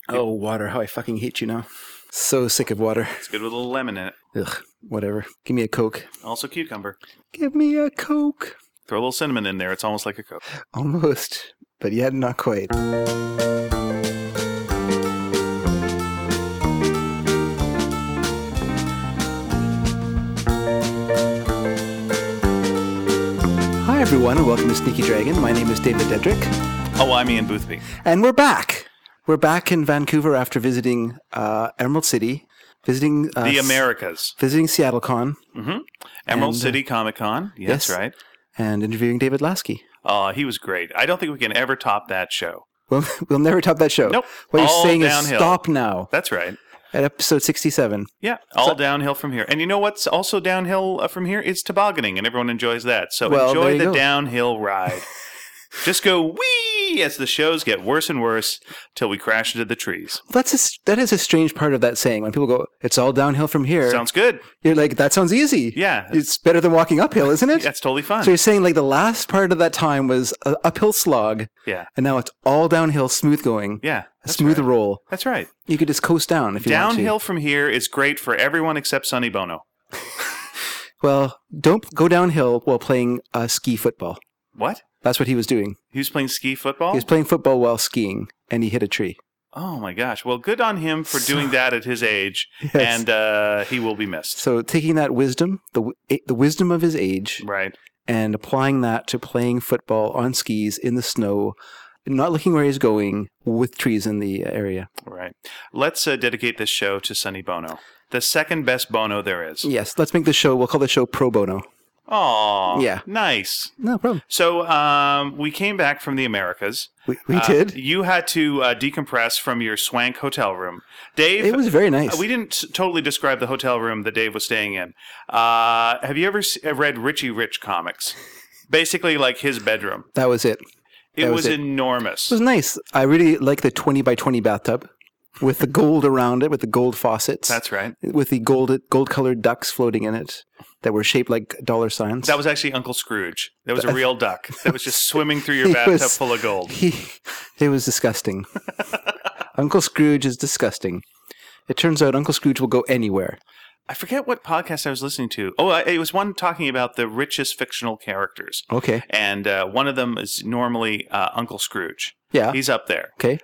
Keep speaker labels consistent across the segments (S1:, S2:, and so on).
S1: Oh, water. How I fucking hate you now. So sick of water.
S2: It's good with a little lemon in it.
S1: Ugh, whatever. Give me a Coke.
S2: Also cucumber.
S1: Give me a Coke.
S2: Throw a little cinnamon in there. It's almost like a Coke.
S1: Almost, but yet not quite. Hi everyone and welcome to Sneaky Dragon. My name is David Dedrick.
S2: Oh, I'm Ian Boothby.
S1: And we're back. We're back in Vancouver after visiting Emerald City, visiting
S2: The Americas.
S1: visiting SeattleCon.
S2: Mm-hmm. Emerald
S1: And,
S2: City Comic Con. Yeah,
S1: yes.
S2: that's right.
S1: And interviewing David Lasky.
S2: Oh, he was great. I don't think we can ever top that show.
S1: We'll never top that show.
S2: Nope.
S1: What you're
S2: All
S1: saying
S2: downhill.
S1: is stop now
S2: That's right.
S1: at episode 67.
S2: Yeah, all downhill from here. And you know what's also downhill from here? It's tobogganing, and everyone enjoys that. So
S1: Well,
S2: enjoy
S1: there you
S2: the
S1: go.
S2: downhill ride. Just go wee as the shows get worse and worse till we crash into the trees.
S1: That is a strange part of that saying. When people go, it's all downhill from here.
S2: Sounds good.
S1: You're like, that sounds easy.
S2: Yeah.
S1: It's better than walking uphill, isn't it?
S2: That's totally fun.
S1: So you're saying like the last part of that time was an uphill slog,
S2: Yeah.
S1: and now it's all downhill, smooth going,
S2: Yeah.
S1: a
S2: That's
S1: smooth
S2: right.
S1: roll.
S2: That's right.
S1: You could just coast down if you want to.
S2: Downhill from here is great for everyone except Sonny Bono.
S1: Well, don't go downhill while playing ski football.
S2: What?
S1: That's what he was doing.
S2: He was playing ski football?
S1: He was playing football while skiing, and he hit a tree.
S2: Oh my gosh. Well, good on him for doing that at his age,
S1: Yes.
S2: and he will be missed.
S1: So taking that wisdom, the wisdom of his age,
S2: Right.
S1: and applying that to playing football on skis in the snow, not looking where he's going with trees in the area.
S2: Right. Let's dedicate this show to Sonny Bono, the second best Bono there is.
S1: Yes, let's make the show, we'll call the show Pro Bono.
S2: Aw.
S1: Yeah.
S2: Nice.
S1: No problem.
S2: So we came back from the Americas.
S1: We did.
S2: You had to decompress from your swank hotel room. Dave,
S1: It was very nice.
S2: we didn't totally describe the hotel room that Dave was staying in. Have you ever read Richie Rich comics? Basically like his bedroom.
S1: That was it.
S2: It
S1: That
S2: was
S1: was it.
S2: enormous.
S1: It was nice. I really like the 20 by 20 bathtub with the gold around it, with the gold faucets.
S2: That's right.
S1: With the gold-colored ducks floating in it that were shaped like dollar signs.
S2: That was actually Uncle Scrooge. That was a real duck that was just swimming through your
S1: He
S2: bathtub
S1: was-
S2: full of gold.
S1: It was disgusting. Uncle Scrooge is disgusting. It turns out Uncle Scrooge will go anywhere.
S2: I forget what podcast I was listening to. Oh, it was one talking about the richest fictional characters.
S1: Okay.
S2: And one of them is normally Uncle Scrooge.
S1: Yeah.
S2: He's up there.
S1: Okay.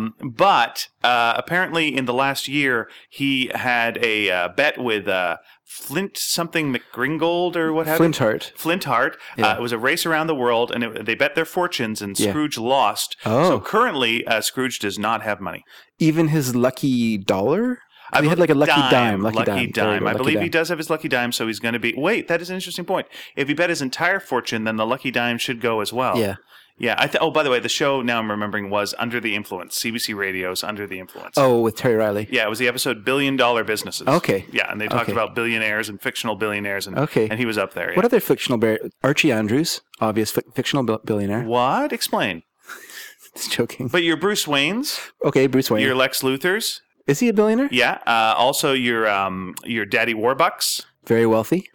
S2: But apparently in the last year, he had a bet with Flint something McGringold or what have you.
S1: Flintheart.
S2: Flintheart.
S1: Yeah.
S2: It was a race around the world, and they bet their fortunes, and
S1: Yeah.
S2: Scrooge lost.
S1: Oh.
S2: So currently, Scrooge does not have money.
S1: Even his lucky dollar? He had like a lucky dime. Lucky dime. There you go,
S2: I
S1: lucky
S2: believe
S1: dime.
S2: he does have his lucky dime, so he's going to be... Wait, that is an interesting point. If he bet his entire fortune, then the lucky dime should go as well.
S1: Yeah.
S2: Yeah. Oh, by the way, the show, now I'm remembering, was Under the Influence. CBC Radio's Under the Influence.
S1: Oh, with Terry Riley.
S2: Yeah, it was the episode $1 Billion Businesses.
S1: Okay.
S2: Yeah, and they talked
S1: Okay.
S2: about billionaires and fictional billionaires, and,
S1: Okay.
S2: and he was up there. Yeah.
S1: What other fictional Archie Andrews, obvious fictional billionaire.
S2: What? Explain.
S1: Just joking.
S2: But your Bruce Wayne's,
S1: Okay, Bruce Wayne.
S2: your Lex Luthor's,
S1: Is he a billionaire?
S2: yeah. Also your Daddy Warbucks.
S1: Very wealthy.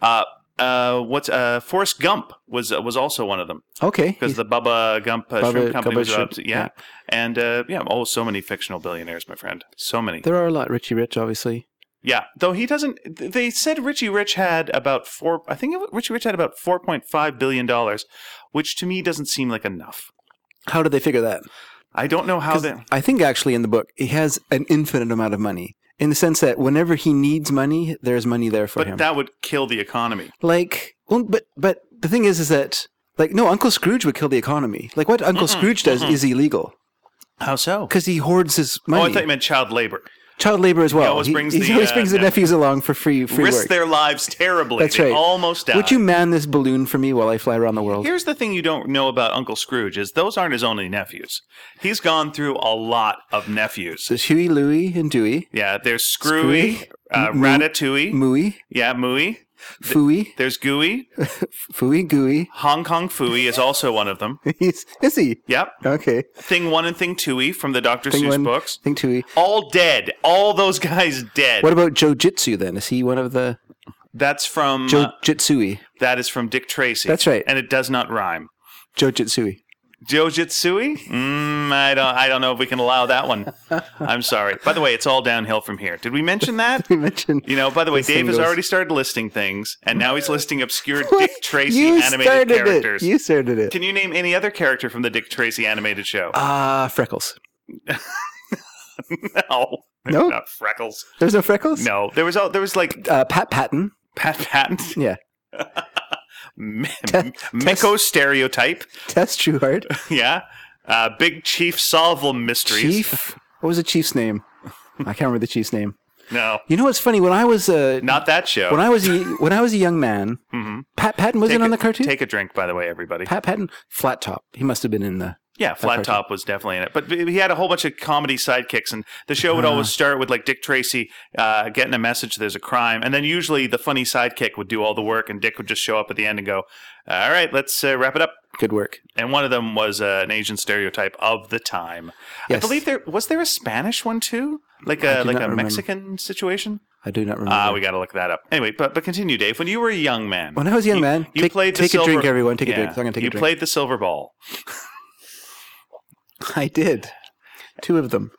S2: Forrest Gump was also one of them
S1: Okay.
S2: because the Bubba Gump shrimp company
S1: Bubba
S2: was
S1: Shrimp,
S2: up. Yeah, and so many fictional billionaires, my friend. So many.
S1: There are a lot. Richie Rich, obviously.
S2: Yeah, though he doesn't. They said Richie Rich had about Richie Rich had about $4.5 billion, which to me doesn't seem like enough.
S1: How did they figure that?
S2: I don't know how they.
S1: I think actually in the book, he has an infinite amount of money in the sense that whenever he needs money, there's money there for
S2: But
S1: him.
S2: that would kill the economy.
S1: Like, well, but the thing is that, like, no, Uncle Scrooge would kill the economy. Like, what Uncle Scrooge does is illegal
S2: How so?
S1: because he hoards his money.
S2: Oh, I thought you meant child labor.
S1: Child labor as well.
S2: He always brings the,
S1: always brings the nephews along for free
S2: Risk
S1: work.
S2: their lives terribly.
S1: That's
S2: They
S1: right.
S2: almost die.
S1: Would you man this balloon for me while I fly around the world?
S2: Here's the thing you don't know about Uncle Scrooge is those aren't his only nephews. He's gone through a lot of nephews.
S1: There's Huey, Louie, and Dewey.
S2: Yeah, there's Screwy, Ratatouille.
S1: Mooey,
S2: Yeah, Mooey.
S1: Fooey,
S2: There's Gooey.
S1: Fooey, Gooey.
S2: Hong Kong Fooey is also one of them.
S1: Is he?
S2: Yep.
S1: Okay.
S2: Thing 1 and Thing 2 from the Dr.
S1: Thing
S2: Seuss
S1: one,
S2: books.
S1: Thing two.
S2: All dead. All those guys dead.
S1: What about Joe Jitsu then? Is he one of the
S2: That's from
S1: Joe Jitsui?
S2: that is from Dick Tracy.
S1: That's right.
S2: And it does not rhyme.
S1: Joe Jitsui.
S2: Jojitsui? I don't know if we can allow that one. I'm sorry. By the way, it's all downhill from here. Did we mention that?
S1: We mentioned.
S2: By the way, Dave has already started listing things, and now he's listing obscure Dick Tracy animated characters.
S1: You started it.
S2: Can you name any other character from the Dick Tracy animated show?
S1: Freckles.
S2: No.
S1: No?
S2: Not Freckles.
S1: There's no Freckles?
S2: No. There was like
S1: Pat Patton.
S2: Pat Patton.
S1: Yeah.
S2: Miko Stereotype.
S1: Tess Trueheart.
S2: Yeah. Big Chief Solve Mysteries.
S1: Chief? What was the chief's name? I can't remember the chief's name.
S2: No.
S1: You know what's funny? When I was
S2: not that show.
S1: When I was a young man, Pat Patton wasn't on the cartoon.
S2: Take a drink, by the way, everybody.
S1: Pat Patton, Flat Top. He must have been in the.
S2: Yeah, Flat Top was definitely in it. But he had a whole bunch of comedy sidekicks, and the show would always start with like Dick Tracy getting a message there's a crime, and then usually the funny sidekick would do all the work, and Dick would just show up at the end and go, all right, let's wrap it up.
S1: Good work.
S2: And one of them was an Asian stereotype of the time. Yes. I believe there a Spanish one too? Like a Mexican situation?
S1: I do not remember.
S2: We got to look that up. Anyway, but continue, Dave. When you were a young man.
S1: When I was a young man,
S2: you played
S1: take a drink, everyone. Take a drink. I'm going to take a drink.
S2: You played the silver ball.
S1: I did. 2 of them.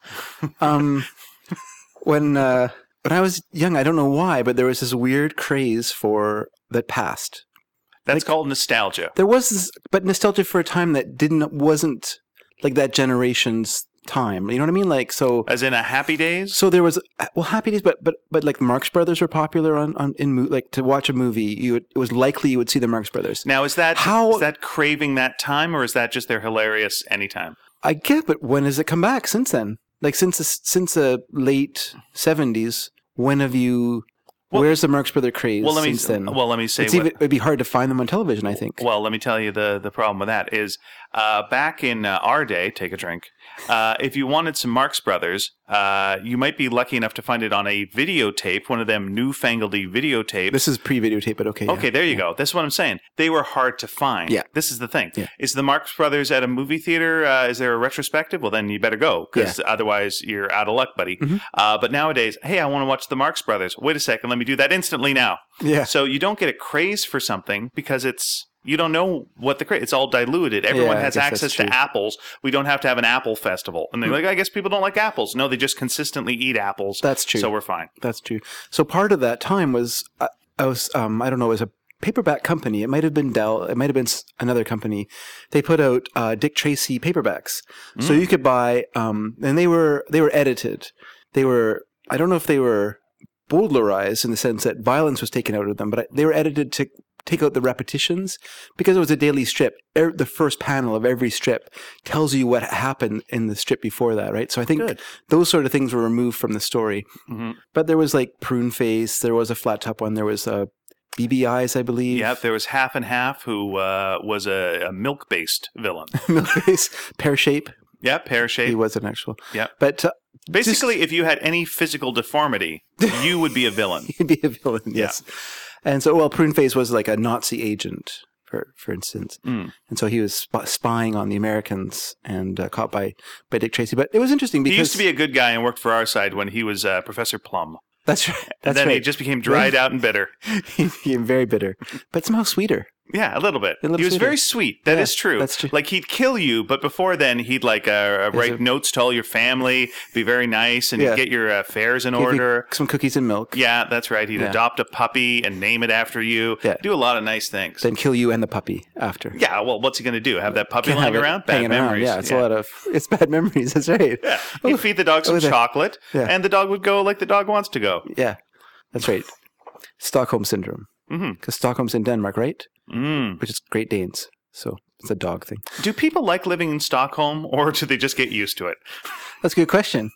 S1: When I was young, I don't know why, but there was this weird craze for that passed.
S2: That's called nostalgia.
S1: There was this, but nostalgia for a time that wasn't like that generation's time. You know what I mean? Like, so
S2: as in a Happy Days.
S1: So there was Happy Days, but like the Marx Brothers were popular like to watch a movie. It was likely you would see the Marx Brothers.
S2: Now is that craving that time, or is that just they're hilarious anytime?
S1: I get, but when has it come back since then? Like since the late 70s, when have you? Where's the Marx Brother craze since then?
S2: Well, let me say
S1: it'd be hard to find them on television, I think.
S2: Well, let me tell you the problem with that is back in our day, take a drink, if you wanted some Marx Brothers, you might be lucky enough to find it on a videotape, one of them newfangledy videotapes.
S1: This is pre-videotape, but okay.
S2: Okay, there you go. That's what I'm saying. They were hard to find.
S1: Yeah.
S2: This is the thing.
S1: Yeah.
S2: Is the Marx Brothers at a movie theater? Is there a retrospective? Well, then you better go, because otherwise you're out of luck, buddy. Mm-hmm. But nowadays, hey, I want to watch the Marx Brothers. Wait a second, let me do that instantly now.
S1: Yeah.
S2: So you don't get a craze for something because you don't know what it's all diluted. Everyone has access to apples. We don't have to have an apple festival. And they're like, I guess people don't like apples. No, they just consistently eat apples.
S1: That's true.
S2: So we're fine.
S1: That's true. So part of that time was, I don't know, it was a paperback company. It might have been Dell. It might have been another company. They put out Dick Tracy paperbacks. So you could buy, and they were edited. They were, I don't know if they were bowdlerized in the sense that violence was taken out of them, but they were edited to take out the repetitions because it was a daily strip. The first panel of every strip tells you what happened in the strip before that, right? So I think those sort of things were removed from the story. Mm-hmm. But there was like Prune Face, there was a Flat Top one, there was BB Eyes, I believe.
S2: Yeah, there was Half and Half, who was a milk-based villain.
S1: Milk-based, Pear Shape.
S2: Yeah, Pear Shape.
S1: He was an actual.
S2: Yeah.
S1: But
S2: basically, if you had any physical deformity, you would be a villain.
S1: You'd be a villain, yes. Yeah. And so, Prune Face was like a Nazi agent, for instance. Mm. And so he was spying on the Americans and caught by Dick Tracy. But it was interesting because...
S2: He used to be a good guy and worked for our side when he was Professor Plum.
S1: That's right.
S2: And then he just became dried out and bitter.
S1: He became very bitter, but somehow sweeter.
S2: Yeah, a little bit. He was very sweet. That is true.
S1: That's true.
S2: Like, he'd kill you, but before then, he'd like write notes to all your family, be very nice, and get your affairs in order.
S1: Some cookies and milk.
S2: Yeah, that's right. He'd adopt a puppy and name it after you. Yeah. Do a lot of nice things.
S1: Then kill you and the puppy after.
S2: Yeah, well, what's he going to do? Have that puppy lying around? Bad memories.
S1: Yeah, it's bad memories. That's right.
S2: Yeah. He'd feed the dog some chocolate, and the dog would go like the dog wants to go.
S1: Yeah, that's right. Stockholm Syndrome. Because Stockholm's in Denmark, right? Which is Great Danes. So it's a dog thing.
S2: Do people like living in Stockholm, or do they just get used to it?
S1: That's a good question.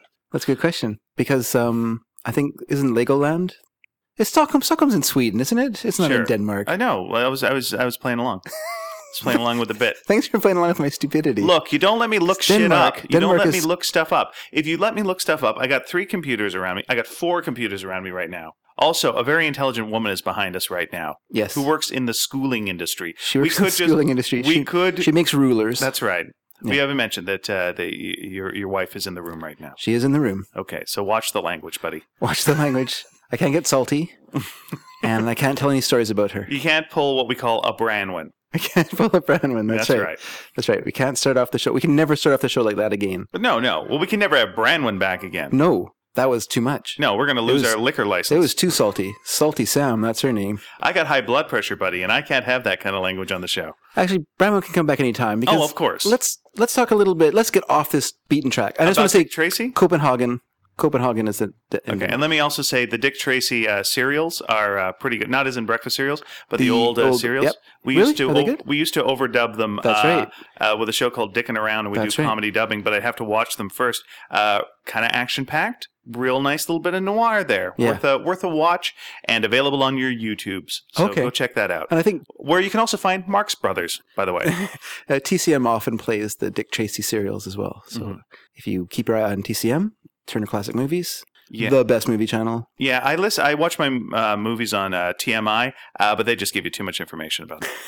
S1: Because I think, isn't Legoland? It's Stockholm. Stockholm's in Sweden, isn't it? It's not in Denmark.
S2: I know. I was playing along. I was playing along with the bit.
S1: Thanks for playing along with my stupidity.
S2: Look, you don't let me look shit up. You don't let me look stuff up. If you let me look stuff up, I got 3 computers around me. I got 4 computers around me right now. Also, a very intelligent woman is behind us right now.
S1: Yes.
S2: Who works in the schooling industry.
S1: She works in the schooling industry. She makes rulers.
S2: That's right. Yeah. We haven't mentioned that your wife is in the room right now.
S1: She is in the room.
S2: Okay, so watch the language, buddy.
S1: Watch the language. I can't get salty, and I can't tell any stories about her.
S2: You can't pull what we call a Branwen.
S1: I can't pull a Branwen. That's right. That's right. We can't start off the show. We can never start off the show like that again.
S2: But no. Well, we can never have Branwen back again.
S1: No, that was too much.
S2: No, we're going to lose our liquor license.
S1: It was too salty. Salty Sam, that's her name.
S2: I got high blood pressure, buddy, and I can't have that kind of language on the show.
S1: Actually, Branwen can come back anytime. Because
S2: of course.
S1: Let's talk a little bit. Let's get off this beaten track. I just want to say
S2: Tracy?
S1: Copenhagen is the
S2: okay, and let me also say the Dick Tracy cereals are pretty good. Not as in breakfast cereals, but the old cereals.
S1: Yep.
S2: We
S1: really?
S2: used to overdub them.
S1: That's
S2: right. With a show called Dickin' Around, and we do comedy dubbing. But I have to watch them first. Kind of action packed. Real nice little bit of noir there.
S1: Yeah.
S2: Worth a watch, and available on your YouTubes. So go check that out.
S1: And I think
S2: where you can also find Marx Brothers, by the way.
S1: TCM often plays the Dick Tracy serials as well. So if you keep your eye on TCM. Turner Classic Movies, the best movie channel.
S2: Yeah, I watch my movies on TMI, but they just give you too much information about them.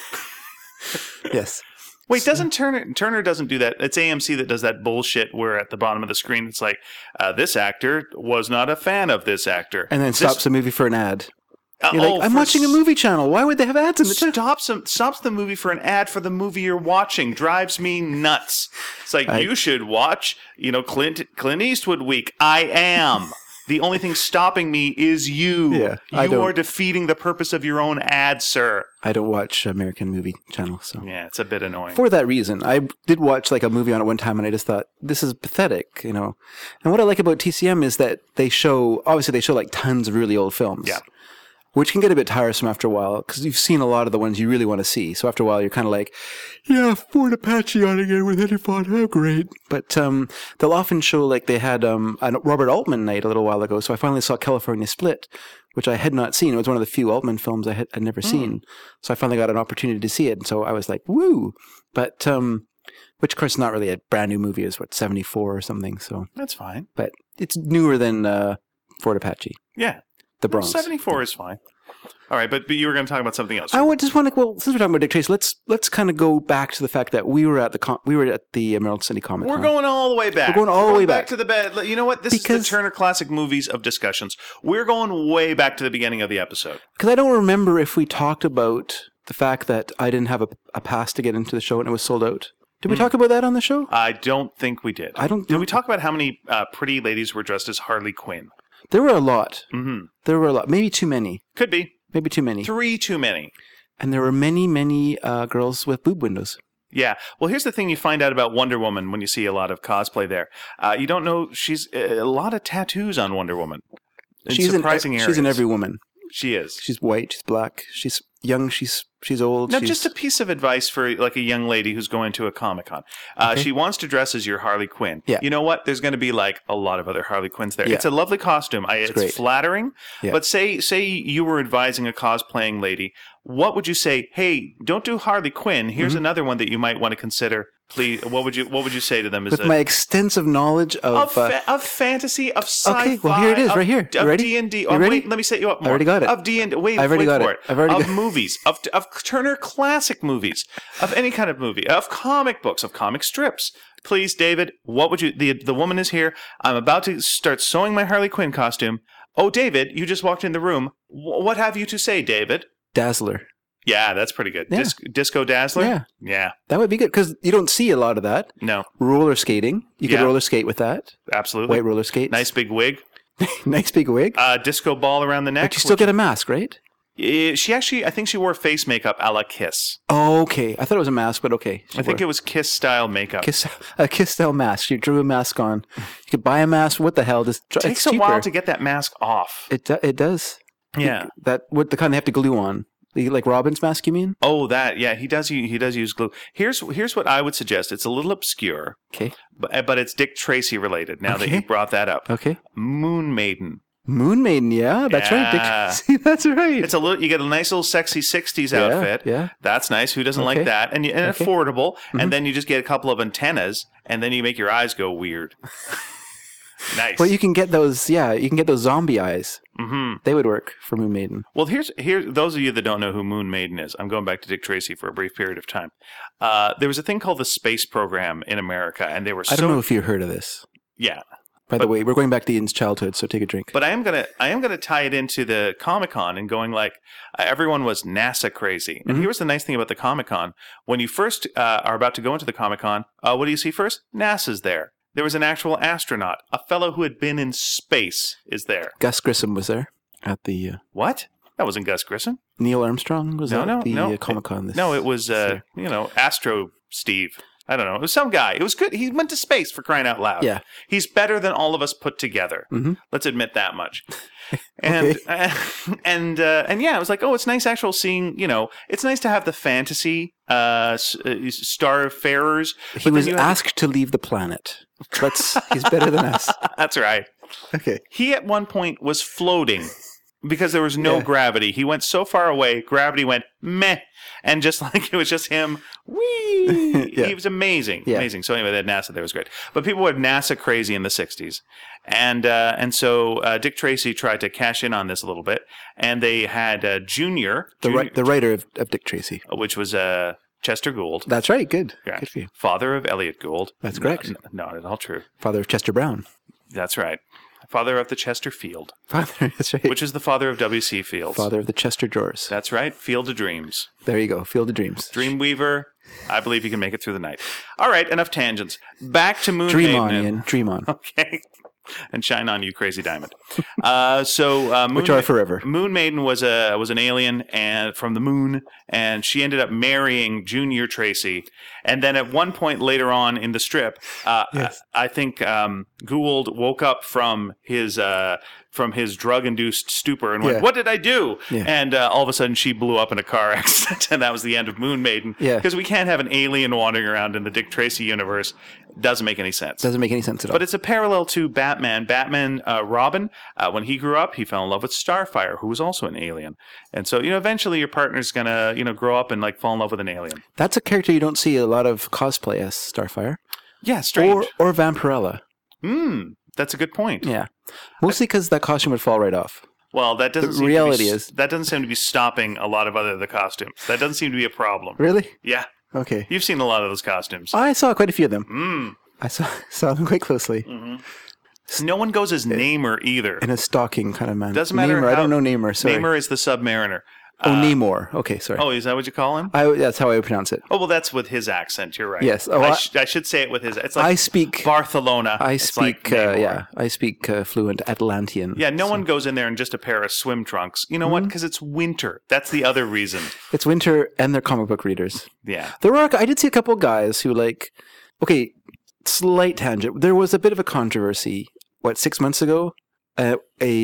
S1: Yes.
S2: Wait, doesn't Turner doesn't do that? It's AMC that does that bullshit where at the bottom of the screen it's like, this actor was not a fan of this actor.
S1: And then stops the movie for an ad. You're like, I'm watching a movie channel. Why would they have ads in the channel?
S2: Stops the movie for an ad for the movie you're watching. Drives me nuts. It's like, you should watch, Clint Eastwood week. I am. The only thing stopping me is you.
S1: Yeah,
S2: you are defeating the purpose of your own ad, sir.
S1: I don't watch American movie channel, so.
S2: Yeah, it's a bit annoying.
S1: For that reason. I did watch like a movie on it one time and I just thought, this is pathetic, And what I like about TCM is that they show like tons of really old films.
S2: Yeah.
S1: Which can get a bit tiresome after a while, because you've seen a lot of the ones you really want to see. So after a while, you're kind of like, yeah, Fort Apache on again with Henry Fonda, how great. But they'll often show, like they had a Robert Altman night a little while ago. So I finally saw California Split, which I had not seen. It was one of the few Altman films I'd never seen. So I finally got an opportunity to see it. And so I was like, woo. But, which of course is not really a brand new movie. It's 74 or something. So
S2: that's fine.
S1: But it's newer than Fort Apache.
S2: Yeah.
S1: The Bronx.
S2: 74 is fine. All right, but you were going to talk about something else.
S1: I just want to. Well, since we're talking about Dick Tracy, let's kind of go back to the fact that we were at the Emerald City Comic Con.
S2: We're going all the way back.
S1: We're going all the way back
S2: to the bed. You know what? This is the Turner Classic Movies of discussions. We're going way back to the beginning of the episode.
S1: Because I don't remember if we talked about the fact that I didn't have a pass to get into the show and it was sold out. Did we talk about that on the show?
S2: I don't think we did. Did we talk about how many pretty ladies were dressed as Harley Quinn?
S1: There were a lot.
S2: Mm-hmm.
S1: There were a lot. Maybe too many.
S2: Could be.
S1: Maybe too many.
S2: 3 too many.
S1: And there were many, many girls with boob windows.
S2: Yeah. Well, here's the thing you find out about Wonder Woman when you see a lot of cosplay there. You don't know she's a lot of tattoos on Wonder Woman.
S1: She's in every woman.
S2: She is.
S1: She's white. She's black. She's young. She's old.
S2: Now, just a piece of advice for like a young lady who's going to a Comic-Con. She wants to dress as your Harley Quinn.
S1: Yeah.
S2: You know what? There's going to be like a lot of other Harley Quinns there.
S1: Yeah.
S2: It's a lovely costume. It's flattering. Yeah. But say you were advising a cosplaying lady. What would you say? Hey, don't do Harley Quinn. Here's another one that you might want to consider. Please, what would you say to them?
S1: With my extensive knowledge of
S2: fantasy, of sci-fi.
S1: Okay, well here it is, right here.
S2: Of D&D. Oh, wait, let me set you up more.
S1: I already got it.
S2: Of D&D. Wait for it. Of movies, of Turner Classic movies, of any kind of movie, of comic books, of comic strips. Please, David, what would you? The woman is here. I'm about to start sewing my Harley Quinn costume. Oh, David, you just walked in the room. What have you to say, David?
S1: Dazzler.
S2: Yeah, that's pretty good.
S1: Yeah.
S2: Disco Dazzler?
S1: Yeah.
S2: Yeah.
S1: That would be good because you don't see a lot of that.
S2: No.
S1: Roller skating. You could roller skate with that.
S2: Absolutely.
S1: White roller skates.
S2: Nice big wig.
S1: Nice big wig.
S2: Disco ball around the neck.
S1: But you still get a mask, right?
S2: She actually, I think she wore face makeup a la Kiss.
S1: Oh, okay. I thought it was a mask, but okay.
S2: I think it was Kiss style makeup.
S1: A Kiss style mask. She drew a mask on. You could buy a mask. What the hell? It
S2: takes a while to get that mask off.
S1: It does.
S2: Yeah.
S1: The kind they have to glue on. Like Robin's mask, you mean?
S2: Oh, that, yeah. He does use glue. Here's what I would suggest. It's a little obscure.
S1: Okay.
S2: But it's Dick Tracy related now that you brought that up.
S1: Okay.
S2: Moon Maiden.
S1: Moon Maiden, yeah. That's right, Dick Tracy. That's right.
S2: It's you get a nice little sexy 60s outfit.
S1: Yeah.
S2: That's nice. Who doesn't like that? And affordable. Mm-hmm. And then you just get a couple of antennas, and then you make your eyes go weird. Nice.
S1: Well, you can get those. Yeah, you can get those zombie eyes.
S2: Mm-hmm.
S1: They would work for Moon Maiden.
S2: Well, here's those of you that don't know who Moon Maiden is. I'm going back to Dick Tracy for a brief period of time. There was a thing called the space program in America, and they were.
S1: I don't know if you heard of this.
S2: Yeah.
S1: By the way, we're going back to Ian's childhood, so take a drink.
S2: But I am gonna tie it into the Comic-Con and going like everyone was NASA crazy. And here's the nice thing about the Comic-Con: when you first are about to go into the Comic-Con, what do you see first? NASA's there. There was an actual astronaut, a fellow who had been in space, is there.
S1: Gus Grissom was there at the
S2: What? That wasn't Gus Grissom.
S1: Neil Armstrong was at the Comic-Con.
S2: It was Astro Steve. I don't know. It was some guy. It was good. He went to space, for crying out loud.
S1: Yeah.
S2: He's better than all of us put together.
S1: Mm-hmm.
S2: Let's admit that much. And and yeah, it was like, oh, it's nice actual seeing, it's nice to have the fantasy starfarers.
S1: He was asked to leave the planet. He's better than us.
S2: That's right.
S1: Okay.
S2: He at one point was floating because there was no gravity. He went so far away, gravity went meh. And just like it was just him, whee! He was amazing, amazing. So anyway, that NASA there was great. But people were NASA crazy in the '60s, and so Dick Tracy tried to cash in on this a little bit, and they had Junior,
S1: the writer of Dick Tracy,
S2: which was Chester Gould.
S1: That's right. Good.
S2: Yeah.
S1: Good for you.
S2: Father of Elliot Gould.
S1: That's correct.
S2: Not at all true.
S1: Father of Chester Brown.
S2: That's right. Father of the Chester Field.
S1: That's right.
S2: Which is the father of W.C. Fields.
S1: Father of the Chester Drawers.
S2: That's right. Field of Dreams.
S1: There you go. Field of Dreams.
S2: Dreamweaver. I believe you can make it through the night. All right. Enough tangents. Back to Moon
S1: Dream
S2: Maiden.
S1: on, Ian. Dream on.
S2: Okay. And shine on, you crazy diamond. Moon
S1: which are forever.
S2: Moon Maiden was an alien and from the moon, and she ended up marrying Junior Tracy. And then at one point later on in the strip, I think Gould woke up from his drug-induced stupor and went, "What did I do?"
S1: Yeah.
S2: And all of a sudden, she blew up in a car accident, and that was the end of Moon Maiden.
S1: Yeah.
S2: Because we can't have an alien wandering around in the Dick Tracy universe. Doesn't make any sense.
S1: Doesn't make any sense at all.
S2: But it's a parallel to Batman. Robin, when he grew up, he fell in love with Starfire, who was also an alien. And so, eventually your partner's going to, grow up and like fall in love with an alien.
S1: That's a character you don't see a lot of cosplay as, Starfire.
S2: Yeah, strange.
S1: Or Vampirella.
S2: That's a good point.
S1: Yeah. Mostly because that costume would fall right off.
S2: Well, that doesn't that doesn't seem to be stopping a lot of the costumes. That doesn't seem to be a problem.
S1: Really?
S2: Yeah.
S1: Okay.
S2: You've seen a lot of those costumes.
S1: I saw quite a few of them. I saw them quite closely.
S2: Mm-hmm. No one goes as Namor either.
S1: In a stalking kind of man.
S2: Doesn't matter.
S1: Namor. I don't know Namor. Sorry.
S2: Namor is the Submariner.
S1: Namor. Okay, sorry.
S2: Oh, is that what you call him?
S1: That's how I would pronounce it.
S2: Oh, well, that's with his accent. You're right.
S1: Yes.
S2: I should say it with his. It's like
S1: I speak
S2: Barcelona.
S1: I speak. I speak fluent Atlantean.
S2: Yeah. No one goes in there in just a pair of swim trunks. You know what? Because it's winter. That's the other reason.
S1: It's winter, and they're comic book readers.
S2: Yeah.
S1: I did see a couple of guys who Okay, slight tangent. There was a bit of a controversy. 6 months ago? A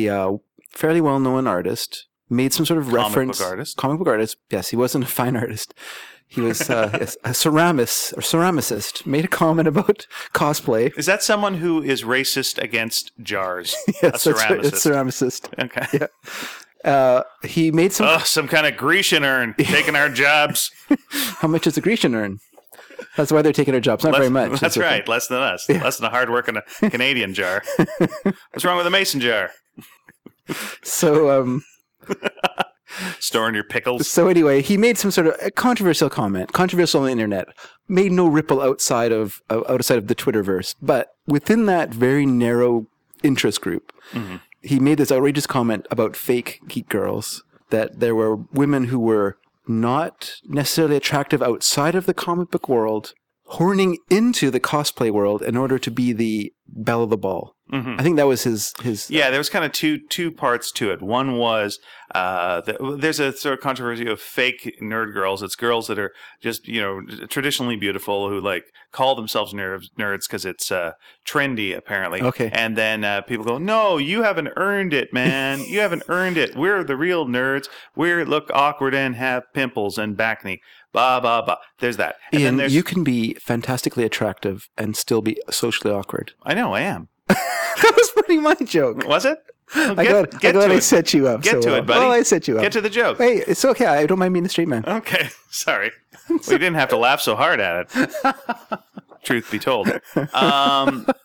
S1: fairly well-known artist made some sort of reference. Comic book artist. Yes, he wasn't a fine artist. He was a ceramicist. Made a comment about cosplay.
S2: Is that someone who is racist against jars?
S1: Yes, a ceramicist.
S2: Okay.
S1: Yeah. He made
S2: some kind of Grecian urn taking our jobs.
S1: How much does a Grecian earn? That's why they're taking our jobs. Not very much.
S2: That's right. Less than us. Yeah. Less than a hard-working Canadian jar. What's wrong with a mason jar?
S1: So,
S2: storing your pickles.
S1: So anyway, he made some sort of a controversial comment, controversial on the internet, made no ripple outside of the Twitterverse, but within that very narrow interest group, he made this outrageous comment about fake geek girls, that there were women who were not necessarily attractive outside of the comic book world, horning into the cosplay world in order to be the belle of the ball. I think that was his.
S2: Yeah, there was kind of two parts to it. One was there's a sort of controversy of fake nerd girls. It's girls that are just traditionally beautiful who call themselves nerds because it's trendy apparently.
S1: Okay.
S2: And then people go, "No, you haven't earned it, man. You haven't earned it. We're the real nerds. We look awkward and have pimples and bacne." Blah, blah, blah. There's that. And
S1: Ian,
S2: then
S1: you can be fantastically attractive and still be socially awkward.
S2: I know, I am.
S1: That was pretty my joke.
S2: Was it? Well,
S1: I set you up.
S2: Get to it, buddy.
S1: Well, I set you up.
S2: Get to the joke.
S1: Hey, it's okay. I don't mind being a straight man.
S2: Okay. Sorry. Well, you didn't have to laugh so hard at it. Truth be told.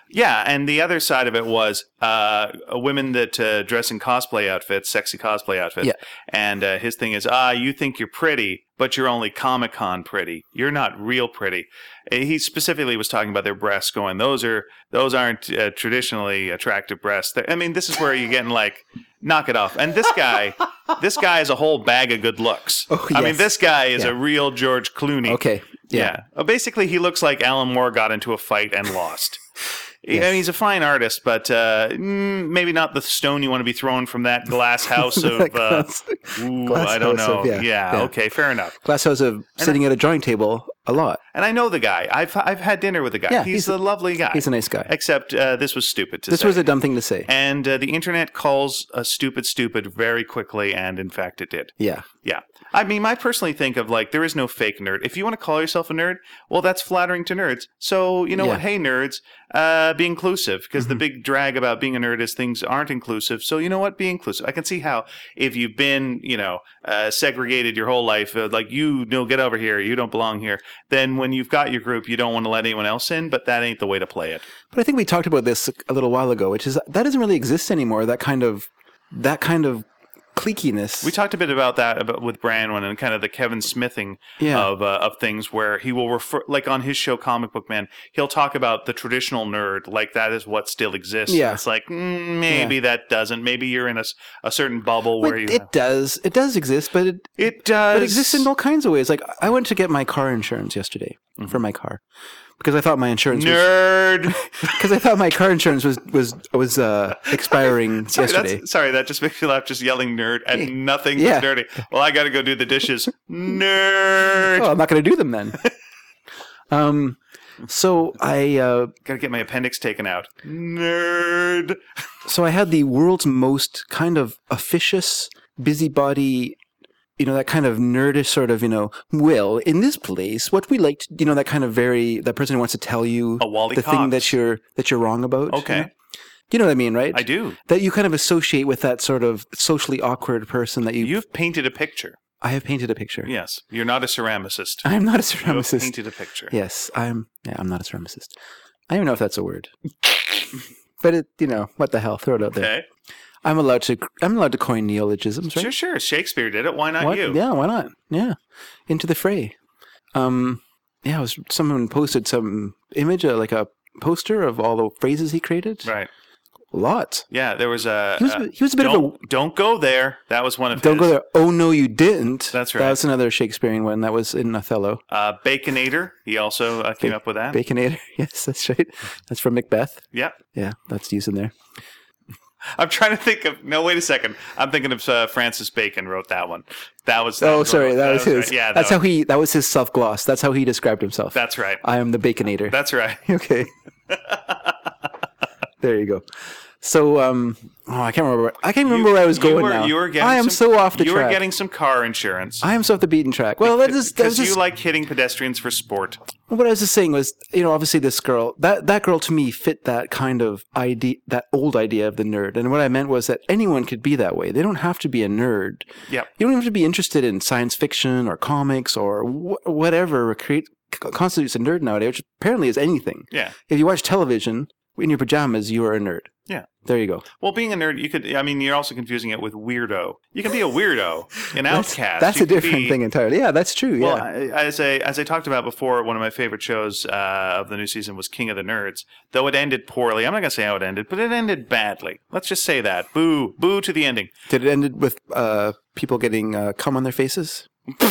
S2: Yeah, and the other side of it was women that dress in cosplay outfits, sexy cosplay outfits.
S1: Yeah.
S2: And his thing is, you think you're pretty, but you're only Comic-Con pretty. You're not real pretty. He specifically was talking about their breasts, going, those aren't traditionally attractive breasts. I mean, this is where you're getting like, knock it off. And this guy is a whole bag of good looks.
S1: Oh,
S2: I mean,
S1: yes.
S2: this guy is a real George Clooney.
S1: Okay.
S2: Yeah. Basically, he looks like Alan Moore got into a fight and lost.
S1: Yes.
S2: I mean, he's a fine artist, but maybe not the stone you want to be thrown from that glass house of. I don't know. Yeah. Okay. Fair enough.
S1: Glass house of sitting at a drawing table a lot.
S2: And I know the guy. I've had dinner with the guy.
S1: Yeah,
S2: he's a lovely guy.
S1: He's a nice guy.
S2: Except this was stupid to say.
S1: This was a dumb thing to say.
S2: And the internet calls a stupid very quickly, and in fact, it did.
S1: Yeah.
S2: Yeah. I mean, I personally think of like, there is no fake nerd. If you want to call yourself a nerd, well, that's flattering to nerds. So, you know what? Hey, nerds, be inclusive, because the big drag about being a nerd is things aren't inclusive. So, you know what? Be inclusive. I can see how if you've been, segregated your whole life, like, get over here, you don't belong here, then when you've got your group, you don't want to let anyone else in, but that ain't the way to play it.
S1: But I think we talked about this a little while ago, which is that doesn't really exist anymore, that kind of cliquiness.
S2: We talked a bit about that with Branwen and kind of the Kevin Smithing of things, where he will refer, like on his show Comic Book Man, he'll talk about the traditional nerd, like that is what still exists.
S1: Yeah.
S2: It's like, maybe that doesn't. Maybe you're in a certain bubble where you...
S1: It does exist, but
S2: it does.
S1: It exists in all kinds of ways. Like, I went to get my car insurance yesterday for my car. Because I thought my insurance because I thought my car insurance was expiring yesterday.
S2: That just makes me laugh, just yelling nerd at nothing but dirty. Well, I got to go do the dishes. Nerd!
S1: Oh, I'm not going to do them then. So I...
S2: got to get my appendix taken out. Nerd!
S1: So I had the world's most kind of officious, busybody... that kind of nerdish sort of, well, in this place, what we like to, that kind of that person who wants to tell you the thing that you're wrong about.
S2: Okay.
S1: You know what I mean, right?
S2: I do.
S1: That you kind of associate with that sort of socially awkward person that
S2: You've painted a picture.
S1: I have painted a picture.
S2: Yes. You're not a ceramicist.
S1: I'm not a ceramicist.
S2: You've painted a picture.
S1: Yes, I'm not a ceramicist. I don't even know if that's a word. But what the hell? Throw it out there. Okay. I'm allowed to coin neologisms, right?
S2: Sure. Shakespeare did it. Why not you?
S1: Yeah, why not? Yeah. Into the fray. Someone posted some image, like a poster of all the phrases he created.
S2: Right.
S1: Lots.
S2: Yeah, there was
S1: he was a bit of a...
S2: Don't go there. That was one of
S1: Don't
S2: his.
S1: go there. Oh, no, you didn't.
S2: That's right.
S1: That's another Shakespearean one. That was in Othello.
S2: Baconator. He also came up with that.
S1: Baconator. Yes, that's right. That's from Macbeth.
S2: Yeah.
S1: Yeah, that's used in there.
S2: I'm trying to think of... No, wait a second. I'm thinking of Francis Bacon wrote that one. That was
S1: that was his.
S2: Right. Yeah,
S1: that was his self-gloss. That's how he described himself.
S2: That's right.
S1: I am the Baconator.
S2: That's right.
S1: Okay. There you go. So, I can't remember. I can't remember where I was going now. I am so off the track.
S2: You were getting some car insurance.
S1: I am so off the beaten track. Well,
S2: because you like hitting pedestrians for sport.
S1: What I was just saying was, obviously this girl, that girl to me fit that kind of idea, that old idea of the nerd. And what I meant was that anyone could be that way. They don't have to be a nerd.
S2: Yeah.
S1: You don't have to be interested in science fiction or comics or whatever constitutes a nerd nowadays, which apparently is anything.
S2: Yeah.
S1: If you watch television in your pajamas, you are a nerd.
S2: Yeah.
S1: There you go.
S2: Well, being a nerd, you're also confusing it with weirdo. You can be a weirdo, an outcast.
S1: That's a different thing entirely. Yeah, that's true.
S2: Well,
S1: yeah.
S2: As I talked about before, one of my favorite shows of the new season was King of the Nerds. Though it ended poorly. I'm not going to say how it ended, but it ended badly. Let's just say that. Boo. Boo to the ending.
S1: Did it end with people getting cum on their faces?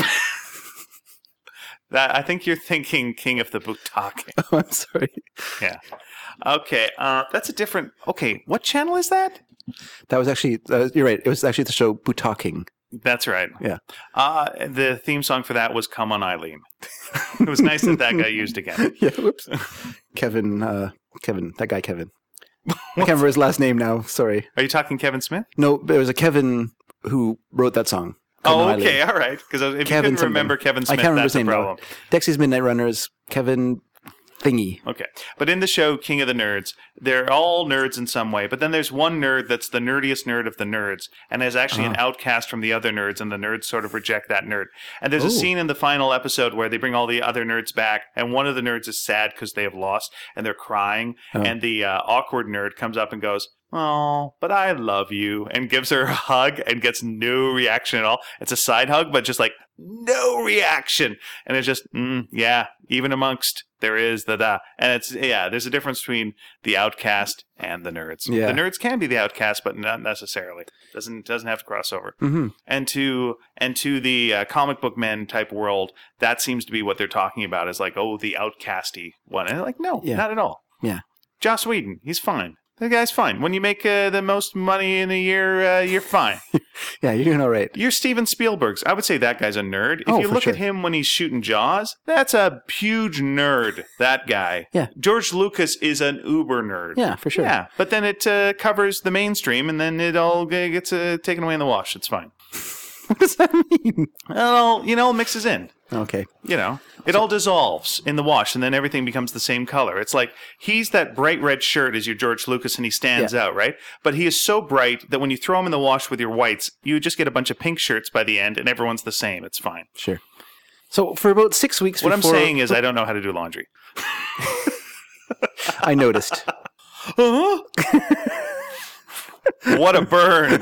S2: I think you're thinking King of the Butaki.
S1: Oh, I'm sorry.
S2: Yeah. Okay, that's a different... Okay, what channel is that?
S1: That was actually... you're right. It was actually the show Butaking.
S2: That's right.
S1: Yeah.
S2: The theme song for that was Come On Eileen. It was nice that got used again.
S1: Yeah, whoops. Kevin, that guy Kevin. I can't remember his last name now. Sorry.
S2: Are you talking Kevin Smith?
S1: No, there was a Kevin who wrote that song.
S2: Oh, okay, all right. Because if Kevin you couldn't remember Kevin Smith,
S1: I can't remember
S2: that's
S1: his name
S2: a problem.
S1: Dexy's Midnight Runners, Kevin thingy.
S2: Okay. But in the show, King of the Nerds, they're all nerds in some way. But then there's one nerd that's the nerdiest nerd of the nerds and is actually an outcast from the other nerds, and the nerds sort of reject that nerd. And there's a scene in the final episode where they bring all the other nerds back, and one of the nerds is sad because they have lost, and they're crying. And the awkward nerd comes up and goes, "Oh, but I love you," and gives her a hug and gets no reaction at all. It's a side hug, but just like no reaction. And it's just, yeah, even amongst there is the and it's, yeah, there's a difference between the outcast and the nerds.
S1: Yeah.
S2: The nerds can be the outcast, but not necessarily. Doesn't have to cross over.
S1: Mm-hmm.
S2: And to the comic book men type world, that seems to be what they're talking about, is like, oh, the outcasty one. And like, no, not at all.
S1: Yeah.
S2: Joss Whedon, he's fine. The guy's fine. When you make the most money in a year, you're fine.
S1: Yeah, you're doing all right.
S2: You're Steven Spielberg's. I would say that guy's a nerd. If you look at him when he's shooting Jaws, that's a huge nerd, that guy.
S1: Yeah.
S2: George Lucas is an uber nerd.
S1: Yeah, for sure.
S2: Yeah, but then it covers the mainstream, and then it all gets taken away in the wash. It's fine.
S1: What does that mean?
S2: Well, mixes in.
S1: Okay.
S2: It all dissolves in the wash, and then everything becomes the same color. It's like he's that bright red shirt as your George Lucas, and he stands out, right? But he is so bright that when you throw him in the wash with your whites, you just get a bunch of pink shirts by the end, and everyone's the same. It's fine.
S1: Sure. So for about 6 weeks
S2: what
S1: before...
S2: I'm saying is I don't know how to do laundry.
S1: I noticed.
S2: What a burn.